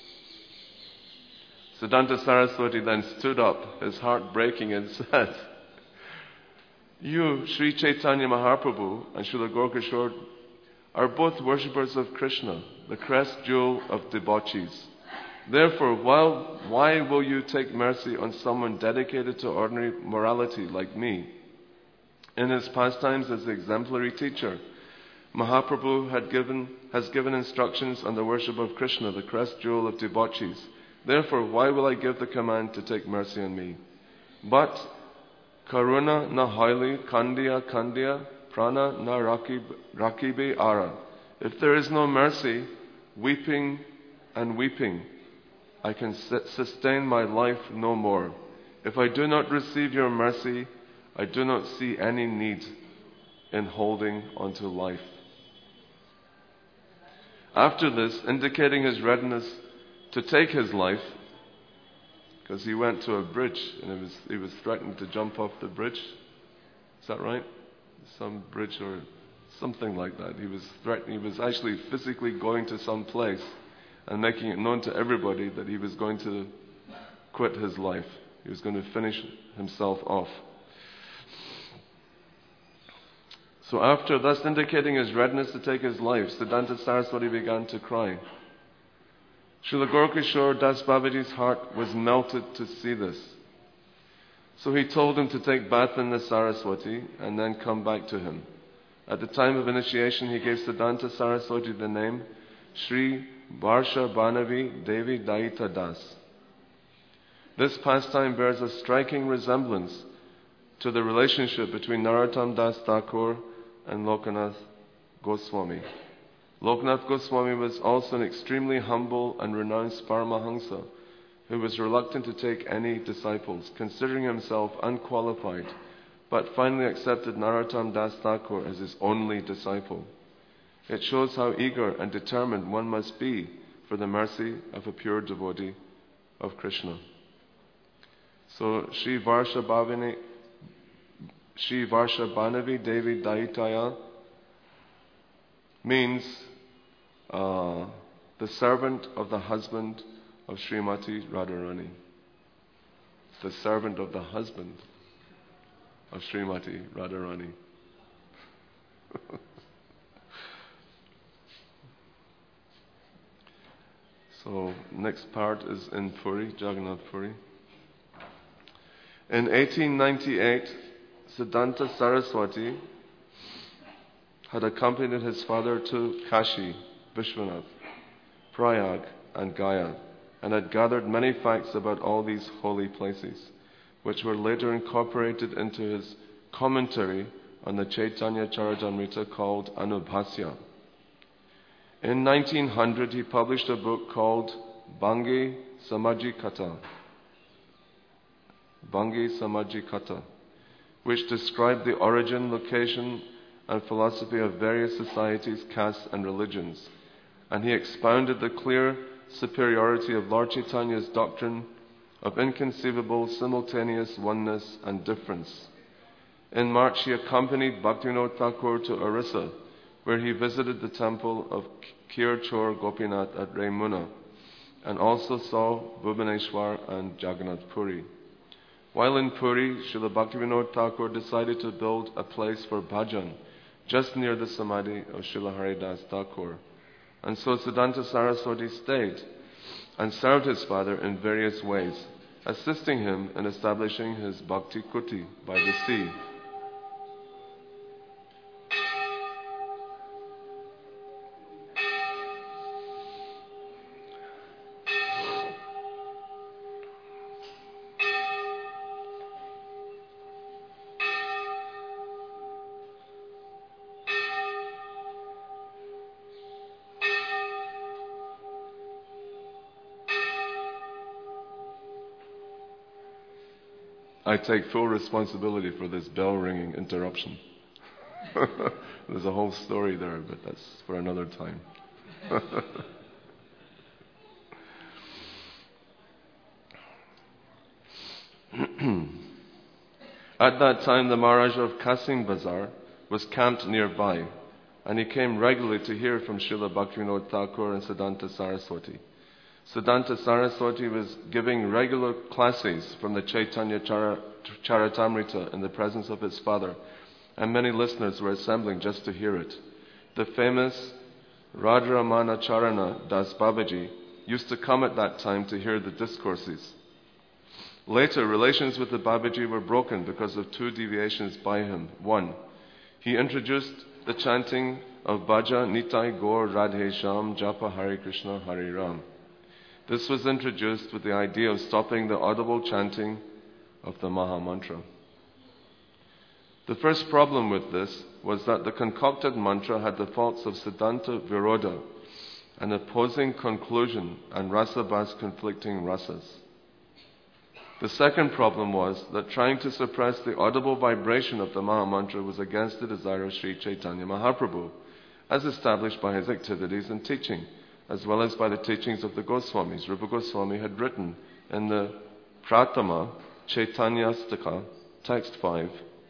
Siddhanta Saraswati then stood up, his heart breaking, and said, "You, Sri Chaitanya Mahaprabhu and Srila Gaura Kishore, are both worshippers of Krishna, the crest jewel of debauchees. Therefore, while, why will you take mercy on someone dedicated to ordinary morality like me? In his pastimes as the exemplary teacher, Mahaprabhu had given, has given instructions on the worship of Krishna, the crest jewel of debauchees. Therefore, why will I give the command to take mercy on me? But Karuna na haili kandiya kandiya prana na rakibe ara. If there is no mercy, weeping and weeping, I can sustain my life no more. If I do not receive your mercy, I do not see any need in holding onto life." After this, indicating his readiness to take his life, because he went to a bridge and he was, he was threatened to jump off the bridge. Is that right? Some bridge or something like that. He was threatened. He was actually physically going to some place and making it known to everybody that he was going to quit his life. He was going to finish himself off. So after thus indicating his readiness to take his life, Siddhanta Saraswati began to cry. Srila Gaura Kishore Das Babaji's heart was melted to see this. So he told him to take bath in the Saraswati and then come back to him. At the time of initiation, he gave Siddhanta Saraswati the name Sri Barsha Banavi Devi Daita Das. This pastime bears a striking resemblance to the relationship between Narottam Das Thakur and Lokanath Goswami. Lokanath Goswami was also an extremely humble and renounced Paramahansa who was reluctant to take any disciples, considering himself unqualified, but finally accepted Narottam Das Thakur as his only disciple. It shows how eager and determined one must be for the mercy of a pure devotee of Krishna. So, Sri Varsha Bhavani, Sri Varsha Bhanavi Devi Daitaya means uh, the servant of the husband of Srimati Radharani. The servant of the husband of Srimati Radharani. So, next part is in Puri, Jagannath Puri. In eighteen ninety-eight, Siddhanta Saraswati had accompanied his father to Kashi, Vishwanath, Prayag and Gaya, and had gathered many facts about all these holy places, which were later incorporated into his commentary on the Chaitanya Charitamrita called Anubhasya. In nineteen hundred, he published a book called Bhangi Samajikata, Bhangi Samajikata, which described the origin, location, and philosophy of various societies, castes, and religions. And he expounded the clear superiority of Lord Chaitanya's doctrine of inconceivable simultaneous oneness and difference. In March, he accompanied Bhaktivinoda Thakur to Orissa, where he visited the temple of Kirchor Gopinath at Raimuna, and also saw Bhubaneswar and Jagannath Puri. While in Puri, Srila Bhaktivinoda Thakur decided to build a place for bhajan just near the samadhi of Srila Haridas Thakur. And so Siddhanta Saraswati stayed and served his father in various ways, assisting him in establishing his bhakti kuti by the sea. I take full responsibility for this bell-ringing interruption. There's a whole story there, but that's for another time. At that time, the Maharaj of Kasim Bazar was camped nearby, and he came regularly to hear from Srila Bhaktivinoda Thakur and Siddhanta Saraswati. Siddhanta Saraswati was giving regular classes from the Chaitanya Char- Charitamrita in the presence of his father, and many listeners were assembling just to hear it. The famous Radharamana Charana Das Babaji used to come at that time to hear the discourses. Later, relations with the Babaji were broken because of two deviations by him. One, he introduced the chanting of Bhaja Nitai Gaur Radhe Sham Japa Hare Krishna Hare Ram. This was introduced with the idea of stopping the audible chanting of the Maha Mantra. The first problem with this was that the concocted mantra had the faults of Siddhanta Virodha, an opposing conclusion, and Rasabhas conflicting rasas. The second problem was that trying to suppress the audible vibration of the Maha Mantra was against the desire of Sri Chaitanya Mahaprabhu, as established by his activities and teaching, as well as by the teachings of the Goswamis. Rupa Goswami had written in the Pratama Chaitanyastaka, text five,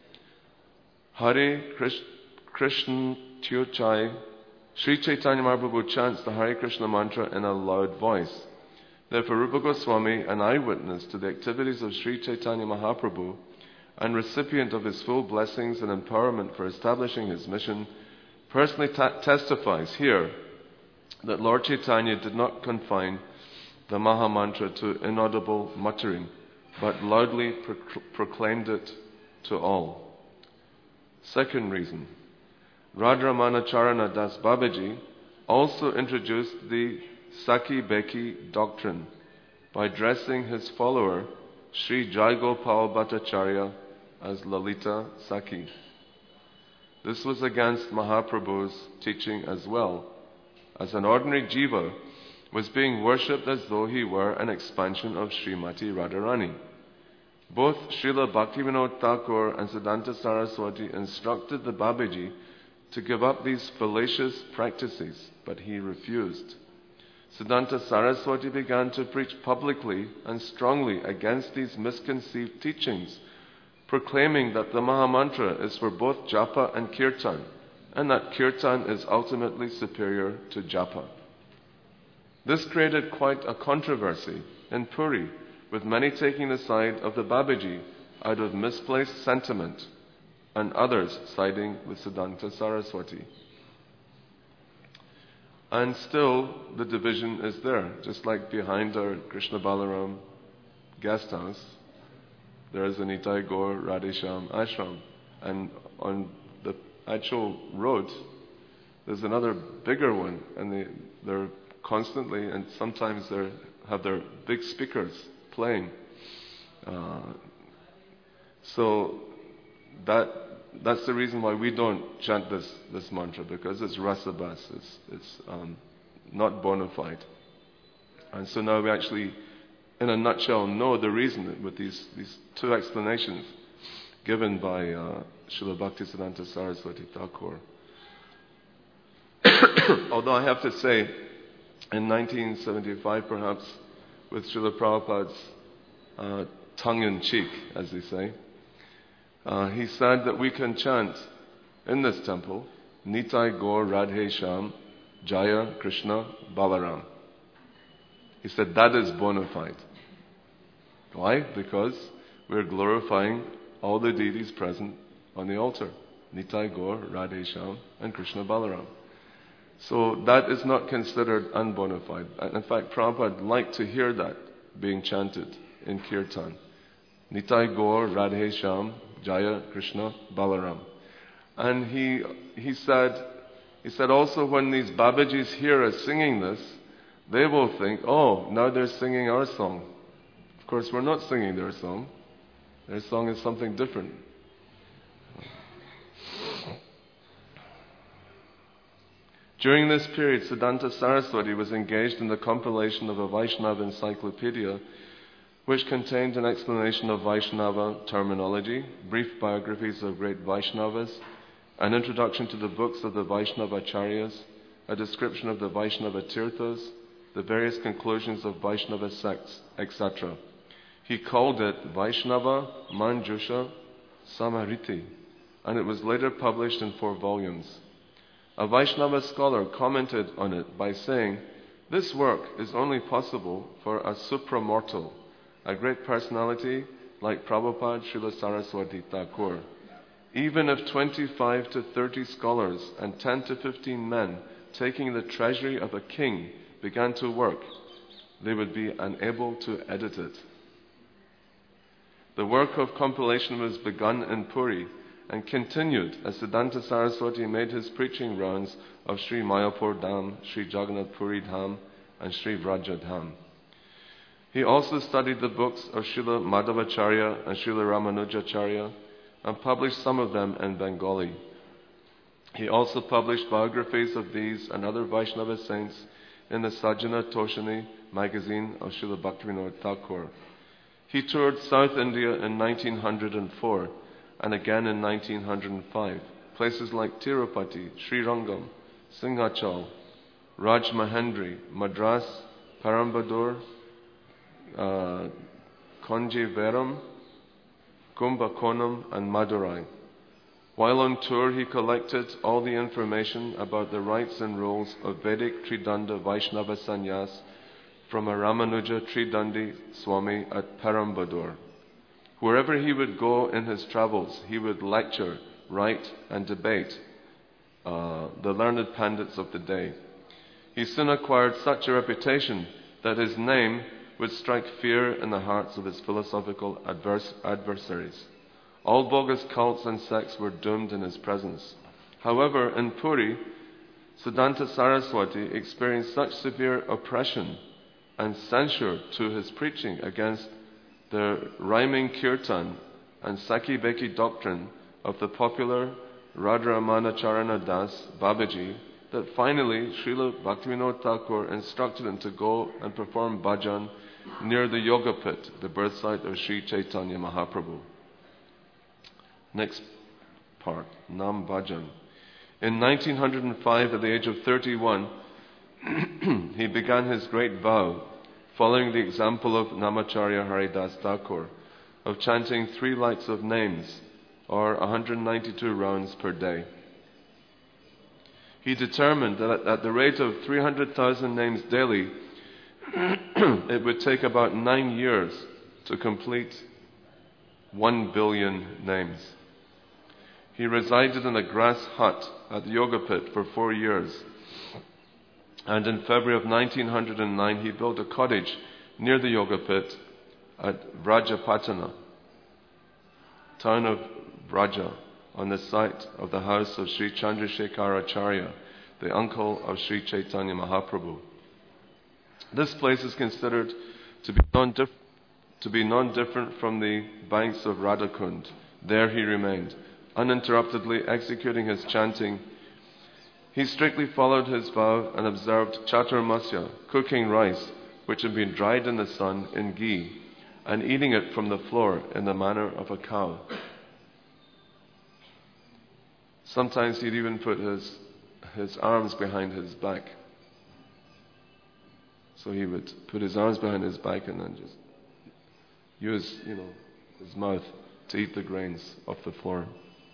Hare Krishna Tyuchai, Sri Chaitanya Mahaprabhu chants the Hare Krishna mantra in a loud voice. Therefore, Rupa Goswami, an eyewitness to the activities of Sri Chaitanya Mahaprabhu and recipient of his full blessings and empowerment for establishing his mission, personally ta- testifies here that Lord Chaitanya did not confine the Maha Mantra to inaudible muttering, but loudly pro- proclaimed it to all. Second reason, Radharamana Charana Das Babaji also introduced the Saki Beki doctrine by dressing his follower, Sri Jaigopal Bhattacharya, as Lalita Sakhi. This was against Mahaprabhu's teaching as well, as an ordinary jiva was being worshipped as though he were an expansion of Srimati Radharani. Both Srila Bhaktivinoda Thakur and Siddhanta Saraswati instructed the Babaji to give up these fallacious practices, but he refused. Siddhanta Saraswati began to preach publicly and strongly against these misconceived teachings, proclaiming that the Mahamantra is for both Japa and Kirtan, and that Kirtan is ultimately superior to Japa. This created quite a controversy in Puri, with many taking the side of the Babaji out of misplaced sentiment, and others siding with Siddhanta Saraswati. And still, the division is there. Just like behind our Krishna Balaram guest house, there is a Nitai Gaur Radhesham ashram. And on the actual road, there's another bigger one. And they, they're constantly, and sometimes they have their big speakers playing. Uh, so that that's the reason why we don't chant this this mantra, because it's rasabas, it's it's um, not bona fide. And so now we actually, in a nutshell, know the reason with these these two explanations given by uh, Srila Bhaktisiddhanta Saraswati Thakur. Although I have to say, in nineteen seventy-five perhaps, with Srila Prabhupada's uh, tongue-in-cheek, as they say, uh, he said that we can chant in this temple, Nitai Gaur Radhe Sham Jaya Krishna Balaram. He said that is bona fide. Why? Because we're glorifying all the deities present on the altar. Nitai Gaur Radhe Sham and Krishna Balaram. So that is not considered unbona fide. In fact, Prabhupada liked to hear that being chanted in Kirtan. Nitai Gaur Radhe Sham Jaya Krishna Balaram. And he he said he said also, when these Babajis hear us singing this, they will think, oh, now they're singing our song. Of course, we're not singing their song. Their song is something different. During this period, Siddhanta Saraswati was engaged in the compilation of a Vaishnava encyclopedia, which contained an explanation of Vaishnava terminology, brief biographies of great Vaishnavas, an introduction to the books of the Vaishnava Acharyas, a description of the Vaishnava Tirthas, the various conclusions of Vaishnava sects, et cetera. He called it Vaishnava Manjusha Samariti, and it was later published in four volumes. A Vaishnava scholar commented on it by saying, this work is only possible for a supramortal, a great personality like Prabhupada Srila Saraswati Thakur. Even if twenty-five to thirty scholars and ten to fifteen men taking the treasury of a king began to work, they would be unable to edit it. The work of compilation was begun in Puri and continued as Siddhanta Saraswati made his preaching rounds of Sri Mayapur Dham, Sri Jagannath Puri Dham, and Sri Vraja Dham. He also studied the books of Srila Madhavacharya and Srila Ramanujacharya and published some of them in Bengali. He also published biographies of these and other Vaishnava saints in the Sajjana Toshani magazine of Srila Bhaktivinoda Thakur. He toured South India in nineteen oh four and again in nineteen oh five. Places like Tirupati, Srirangam, Singhachal, Rajmahendri, Madras, Parambadur, uh, Conjeeveram, Kumbakonam and Madurai. While on tour, he collected all the information about the rites and rules of Vedic Tridanda Vaishnava Sannyas from a Ramanuja Tridandi Swami at Parambadur. Wherever he would go in his travels, he would lecture, write and debate uh, the learned pandits of the day. He soon acquired such a reputation that his name would strike fear in the hearts of his philosophical adverse adversaries. All bogus cults and sects were doomed in his presence. However, in Puri, Siddhanta Saraswati experienced such severe oppression and censure to his preaching against the rhyming kirtan and Saki Beki doctrine of the popular Radharamana Charana Das Babaji that finally Srila Bhaktivinoda Thakur instructed him to go and perform bhajan near the Yoga Pit, the birth site of Sri Chaitanya Mahaprabhu. Next part, Nam Bhajan. In nineteen oh five, at the age of thirty-one, he began his great vow, following the example of Namacharya Haridas Thakur, of chanting three lights of names, or one hundred ninety-two rounds per day. He determined that at the rate of three hundred thousand names daily, it would take about nine years to complete one billion names. He resided in a grass hut at the Yoga Pit for four years. And in February of nineteen oh nine, he built a cottage near the Yoga Pit at Vrajapatana, town of Vraja, on the site of the house of Sri Chandrasekharacharya, the uncle of Sri Chaitanya Mahaprabhu. This place is considered to be non-dif- to be non-different from the banks of Radhakund. There he remained, uninterruptedly executing his chanting. He strictly followed his vow and observed chaturmasya, cooking rice which had been dried in the sun in ghee, and eating it from the floor in the manner of a cow. Sometimes he'd even put his, his arms behind his back. So he would put his arms behind his back and then just use, you know, his mouth to eat the grains off the floor.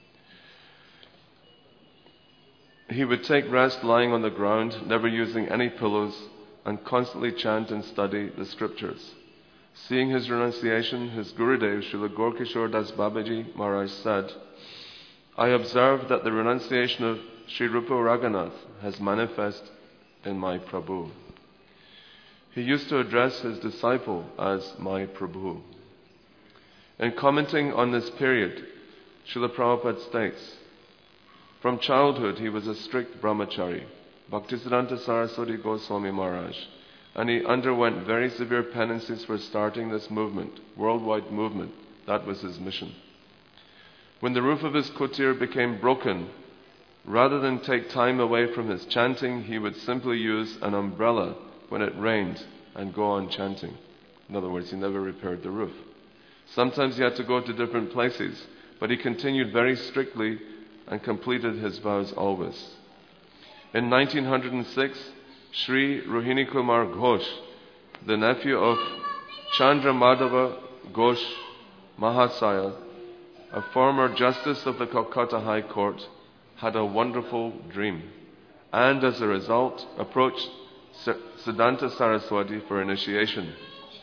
He would take rest lying on the ground, never using any pillows, and constantly chant and study the scriptures. Seeing his renunciation, his Gurudev, Srila Gaurkishore Das Babaji Maharaj said, "I observe that the renunciation of Sri Rupa Raghunath has manifest in my Prabhu." He used to address his disciple as my Prabhu. In commenting on this period, Srila Prabhupada states, from childhood he was a strict brahmachari, Bhaktisiddhanta Saraswati Goswami Maharaj, and he underwent very severe penances for starting this movement, worldwide movement. That was his mission. When the roof of his kutir became broken, rather than take time away from his chanting, he would simply use an umbrella when it rained and go on chanting. In other words, he never repaired the roof. Sometimes he had to go to different places, but he continued very strictly and completed his vows always. In nineteen oh six, Sri Rohini Kumar Ghosh, the nephew of Chandra Madhava Ghosh Mahasaya, a former justice of the Calcutta High Court, had a wonderful dream, and as a result approached Siddhanta Saraswati for initiation.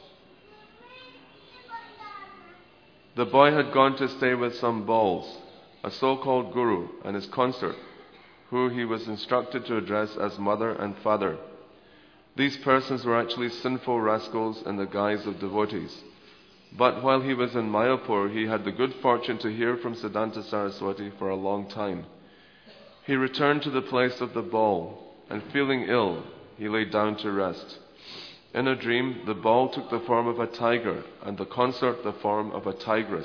The boy had gone to stay with some Bauls, a so-called guru, and his consort, who he was instructed to address as mother and father. These persons were actually sinful rascals in the guise of devotees. But while he was in Mayapur, he had the good fortune to hear from Siddhanta Saraswati for a long time. He returned to the place of the Baul, and feeling ill, he lay down to rest. In a dream, the Baul took the form of a tiger, and the consort the form of a tigress.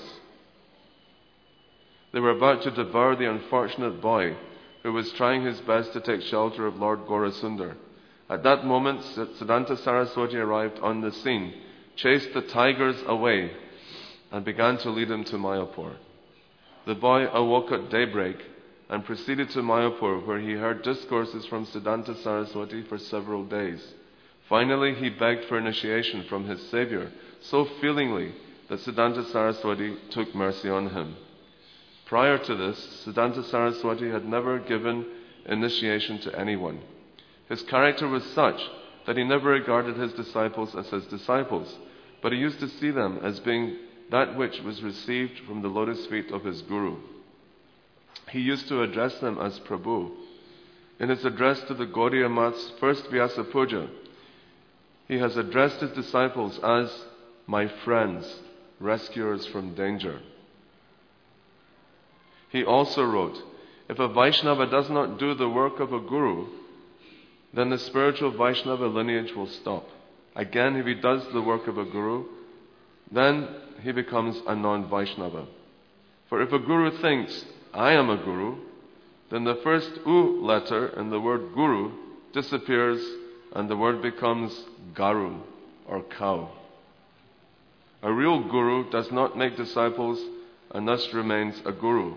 They were about to devour the unfortunate boy, who was trying his best to take shelter of Lord Gaurasundar. At that moment, Siddhanta Saraswati arrived on the scene, chased the tigers away, and began to lead him to Mayapur. The boy awoke at daybreak and proceeded to Mayapur, where he heard discourses from Siddhanta Saraswati for several days. Finally, he begged for initiation from his Saviour, so feelingly that Siddhanta Saraswati took mercy on him. Prior to this, Siddhanta Saraswati had never given initiation to anyone. His character was such that he never regarded his disciples as his disciples, but he used to see them as being that which was received from the lotus feet of his Guru. He used to address them as Prabhu. In his address to the Gaudiya Math's first Vyasa Puja, he has addressed his disciples as my friends, rescuers from danger. He also wrote, if a Vaishnava does not do the work of a Guru, then the spiritual Vaishnava lineage will stop. Again, if he does the work of a Guru, then he becomes a non-Vaishnava. For if a guru thinks, I am a guru, then the first U letter in the word guru disappears and the word becomes garu, or cow. A real guru does not make disciples and thus remains a guru.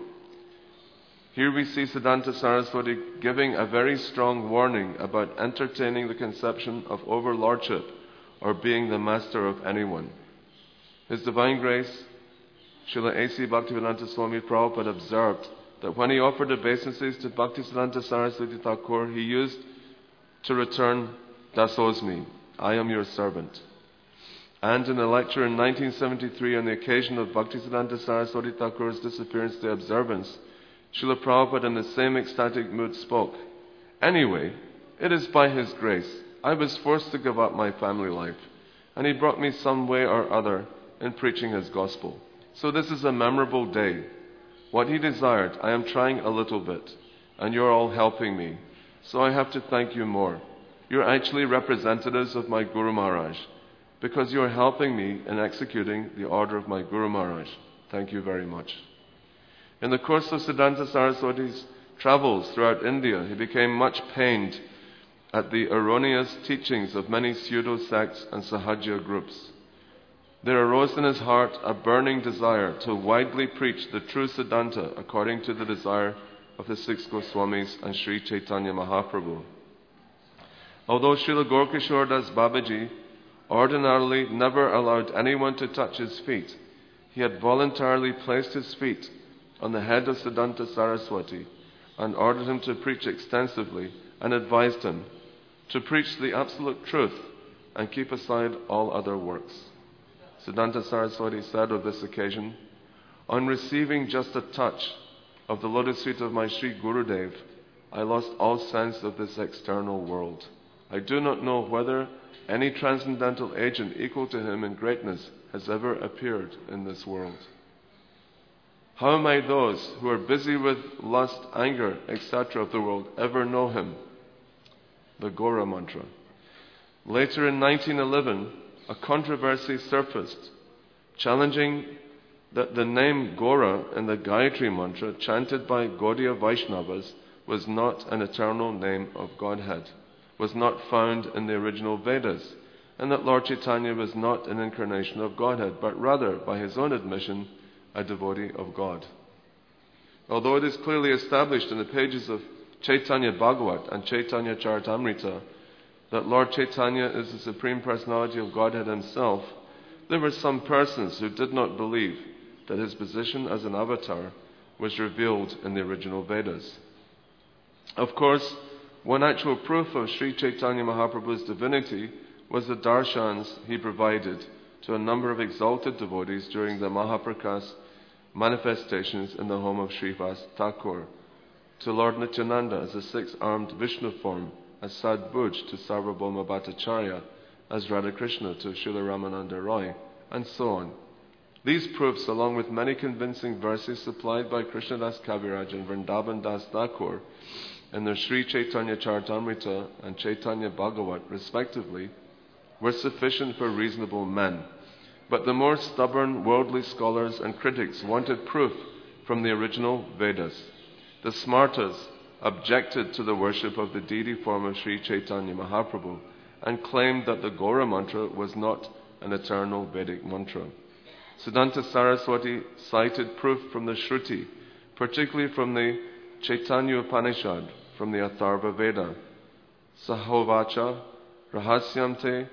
Here we see Siddhanta Saraswati giving a very strong warning about entertaining the conception of overlordship or being the master of anyone. His Divine Grace, Srila A C Bhaktivedanta Swami Prabhupada observed that when he offered obeisances to Bhaktisiddhanta Saraswati Thakur, he used to return Dasosmi, I am your servant. And in a lecture in nineteen seventy-three on the occasion of Bhaktisiddhanta Saraswati Thakur's disappearance day observance, Srila Prabhupada in the same ecstatic mood spoke, Anyway, it is by His grace. I was forced to give up my family life, and He brought me some way or other in preaching His gospel. So this is a memorable day. What He desired, I am trying a little bit, and you're all helping me. So I have to thank you more. You're actually representatives of my Guru Maharaj, because you're helping me in executing the order of my Guru Maharaj. Thank you very much. In the course of Siddhanta Saraswati's travels throughout India, he became much pained at the erroneous teachings of many pseudo-sects and Sahaja groups. There arose in his heart a burning desire to widely preach the true Siddhanta according to the desire of the six Goswamis and Sri Chaitanya Mahaprabhu. Although Srila Gaurkishore Das Babaji ordinarily never allowed anyone to touch his feet, he had voluntarily placed his feet on the head of Siddhanta Saraswati and ordered him to preach extensively and advised him to preach the absolute truth and keep aside all other works. Siddhanta Saraswati said of this occasion, On receiving just a touch of the lotus feet of my Sri Gurudev, I lost all sense of this external world. I do not know whether any transcendental agent equal to him in greatness has ever appeared in this world. How may those who are busy with lust, anger, et cetera of the world ever know him? The Gora mantra. Later in nineteen eleven, a controversy surfaced, challenging that the name Gora in the Gayatri mantra chanted by Gaudiya Vaishnavas was not an eternal name of Godhead, was not found in the original Vedas, and that Lord Chaitanya was not an incarnation of Godhead, but rather, by his own admission, a devotee of God. Although it is clearly established in the pages of Chaitanya Bhagavat and Chaitanya Charitamrita that Lord Chaitanya is the Supreme Personality of Godhead himself, there were some persons who did not believe that his position as an avatar was revealed in the original Vedas. Of course, one actual proof of Sri Chaitanya Mahaprabhu's divinity was the darshans he provided to a number of exalted devotees during the Mahaprakas manifestations in the home of Srivas Thakur, to Lord Nityananda as a six-armed Vishnu form, as Sadbhuj to Sarvabhauma Bhattacharya, as Radhakrishna to Srila Ramananda Roy, and so on. These proofs, along with many convincing verses supplied by Krishnadas Kaviraj and Vrindavan Das Thakur in their Sri Chaitanya Charitamrita and Chaitanya Bhagavat, respectively, were sufficient for reasonable men. But the more stubborn worldly scholars and critics wanted proof from the original Vedas. The smartas objected to the worship of the deity form of Sri Chaitanya Mahaprabhu and claimed that the Gora mantra was not an eternal Vedic mantra. Siddhanta Saraswati cited proof from the Shruti, particularly from the Chaitanya Upanishad, from the Atharva Veda. Sahovacha Rahasyamte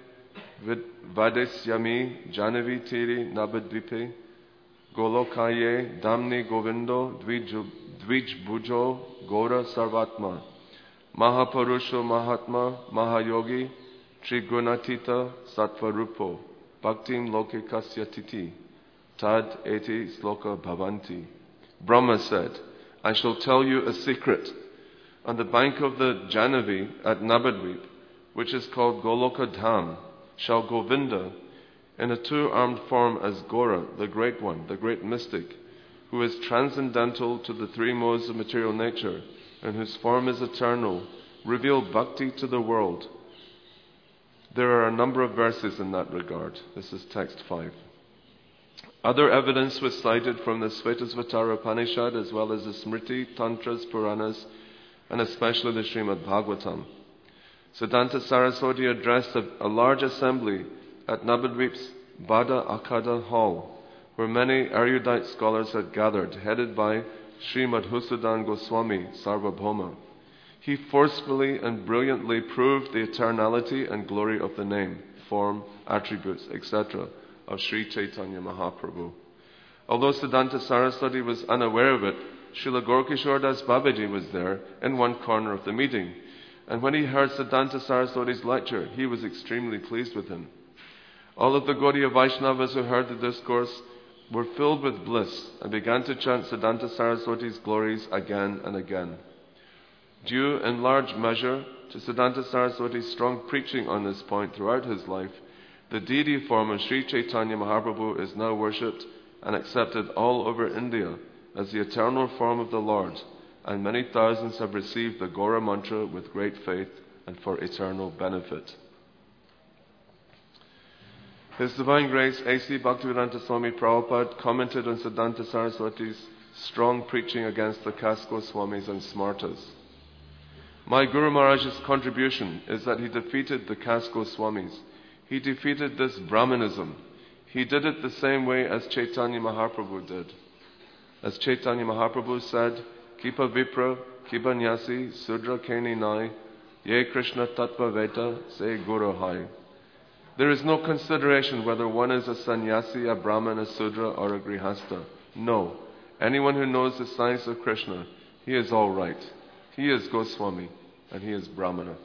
Vadesyami Janavi Tiri Nabadvipe Golokaye Damni Govindo Dvij Bhujo Gora Sarvatma Mahapurusho Mahatma Mahayogi Trigunatita Sattvarupo Bhaktim Loke Kasyatiti Tad Eti Sloka Bhavanti. Brahma said, I shall tell you a secret. On the bank of the Janavi at Nabadvip, which is called Goloka Dham, shall Govinda, in a two-armed form as Gora, the Great One, the Great Mystic, who is transcendental to the three modes of material nature, and whose form is eternal, reveal bhakti to the world. There are a number of verses in that regard. This is text five. Other evidence was cited from the Svetasvatara Upanishad as well as the Smriti, Tantras, Puranas, and especially the Srimad Bhagavatam. Siddhanta Saraswati addressed a, a large assembly at Navadvip's Bada Akada Hall, where many erudite scholars had gathered, headed by Sri Madhusudan Goswami Sarvabhauma. He forcefully and brilliantly proved the eternality and glory of the name, form, attributes, et cetera of Sri Chaitanya Mahaprabhu. Although Siddhanta Saraswati was unaware of it, Srila Gaurkishore Das Babaji was there in one corner of the meeting, and when he heard Siddhanta Saraswati's lecture, he was extremely pleased with him. All of the Gaudiya Vaishnavas who heard the discourse were filled with bliss and began to chant Siddhanta Saraswati's glories again and again. Due in large measure to Siddhanta Saraswati's strong preaching on this point throughout his life, the deity form of Sri Chaitanya Mahaprabhu is now worshipped and accepted all over India as the eternal form of the Lord, and many thousands have received the Gaura mantra with great faith and for eternal benefit. His Divine Grace A C Bhaktivedanta Swami Prabhupada commented on Siddhanta Saraswati's strong preaching against the Kas Goswamis and Smartas. My Guru Maharaj's contribution is that he defeated the Kas Goswamis. He defeated this Brahmanism. He did it the same way as Chaitanya Mahaprabhu did. As Chaitanya Mahaprabhu said, Kipa Vipra, Kipa Nyasi, Sudra Keni Nai, Ye Krishna Tattva Veta, Se Guru Hai. There is no consideration whether one is a sannyasi, a brahman, a sudra, or a grihasta. No. Anyone who knows the science of Krishna, he is all right. He is Goswami, and he is Brahmana.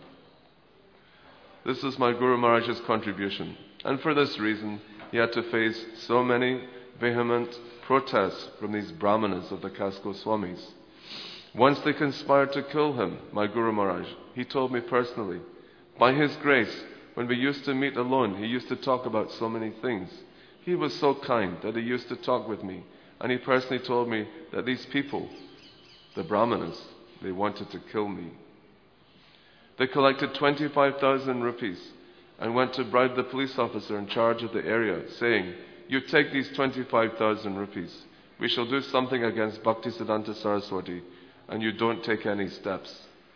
This is my Guru Maharaj's contribution, and for this reason, he had to face so many vehement protests from these Brahmanas of the Kas Goswamis. Once they conspired to kill him, my Guru Maharaj, he told me personally, by his grace, when we used to meet alone, he used to talk about so many things. He was so kind that he used to talk with me, and he personally told me that these people, the Brahmanas, they wanted to kill me. They collected twenty-five thousand rupees and went to bribe the police officer in charge of the area, saying, you take these twenty-five thousand rupees. We shall do something against Bhaktisiddhanta Saraswati, and you don't take any steps.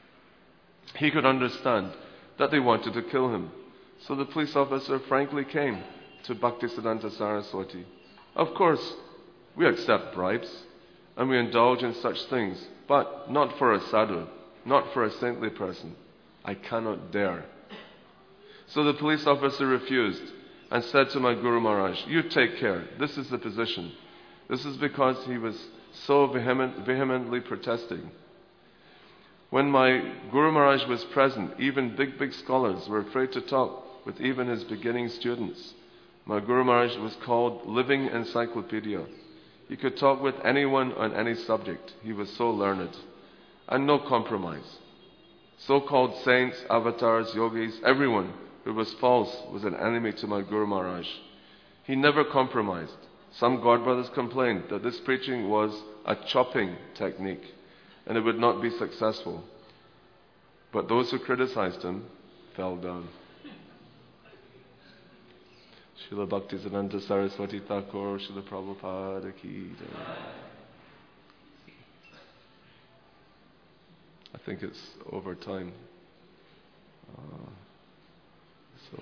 He could understand that they wanted to kill him. So the police officer frankly came to Bhaktisiddhanta Saraswati. Of course, we accept bribes and we indulge in such things, but not for a sadhu, not for a saintly person. I cannot dare. So the police officer refused and said to my Guru Maharaj, you take care. This is the position. This is because he was so vehement, vehemently protesting. When my Guru Maharaj was present, even big, big scholars were afraid to talk with even his beginning students. My Guru Maharaj was called living encyclopedia. He could talk with anyone on any subject. He was so learned. And no compromise. So-called saints, avatars, yogis, everyone who was false was an enemy to my Guru Maharaj. He never compromised. Some God brothers complained that this preaching was a chopping technique and it would not be successful. But those who criticized him fell down. Srila Bhaktisiddhanta Saraswati Thakur, Srila Prabhupada Ki Jai. I think it's over time. Uh, so,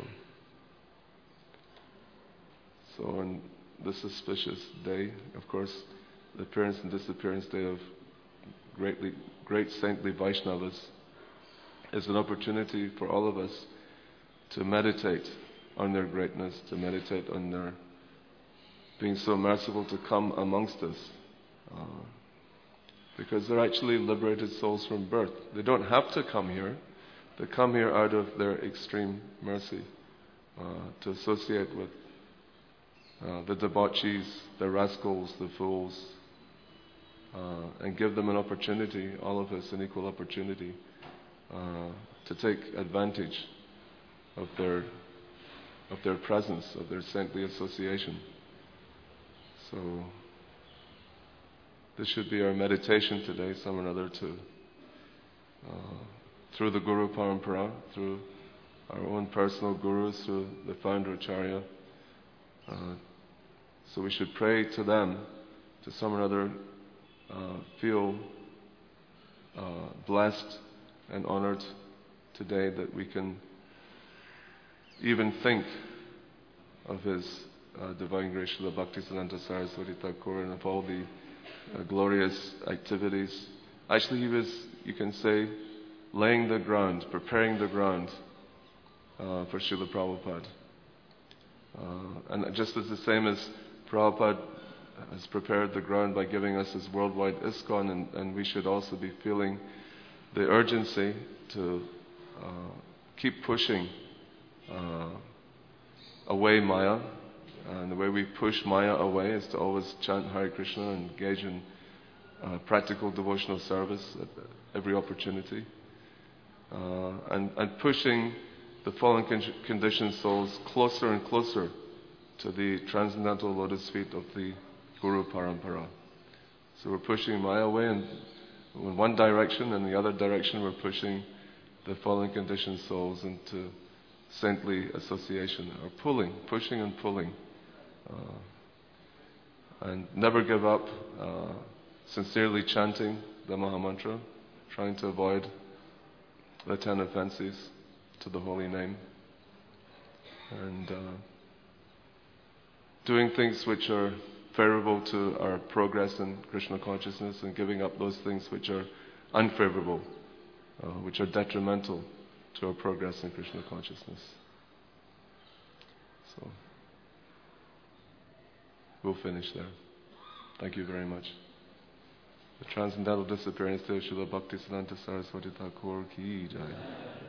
so on this auspicious day, of course, the appearance and disappearance day of greatly, great saintly Vaishnavas is an opportunity for all of us to meditate on their greatness, to meditate on their being so merciful to come amongst us. Uh, because they're actually liberated souls from birth. They don't have to come here. They come here out of their extreme mercy uh, to associate with uh, the debauchees, the rascals, the fools, uh, and give them an opportunity, all of us an equal opportunity, uh, to take advantage of their of their presence, of their saintly association. So this should be our meditation today, some or other, to uh, through the Guru Parampara, through our own personal gurus, through the founder Acharya, uh, So we should pray to them to some or other uh, feel uh, blessed and honored today that we can even think of His uh, Divine Grace Srila Bhaktisiddhanta Saraswati Thakur and of all the uh, glorious activities. Actually, he was, you can say, laying the ground, preparing the ground uh, for Srila Prabhupada. Uh, and just as the same as Prabhupada has prepared the ground by giving us his worldwide ISKCON, and, and we should also be feeling the urgency to uh, keep pushing uh, away Maya. And the way we push Maya away is to always chant Hare Krishna and engage in uh, practical devotional service at every opportunity. Uh, and, and pushing the fallen con- conditioned souls closer and closer to the transcendental lotus feet of the Guru Parampara. So we're pushing Maya away in, in one direction, and in the other direction we're pushing the fallen conditioned souls into saintly association, or pulling, pushing and pulling. Uh, and never give up, uh, sincerely chanting the Mahamantra, trying to avoid the ten offenses to the holy name, and uh, doing things which are favorable to our progress in Krishna consciousness, and giving up those things which are unfavorable, uh, which are detrimental to our progress in Krishna consciousness. So we'll finish there. Thank you very much. The Transcendental Disappearance of Srila Bhaktisiddhanta Saraswati Thakur ki jai.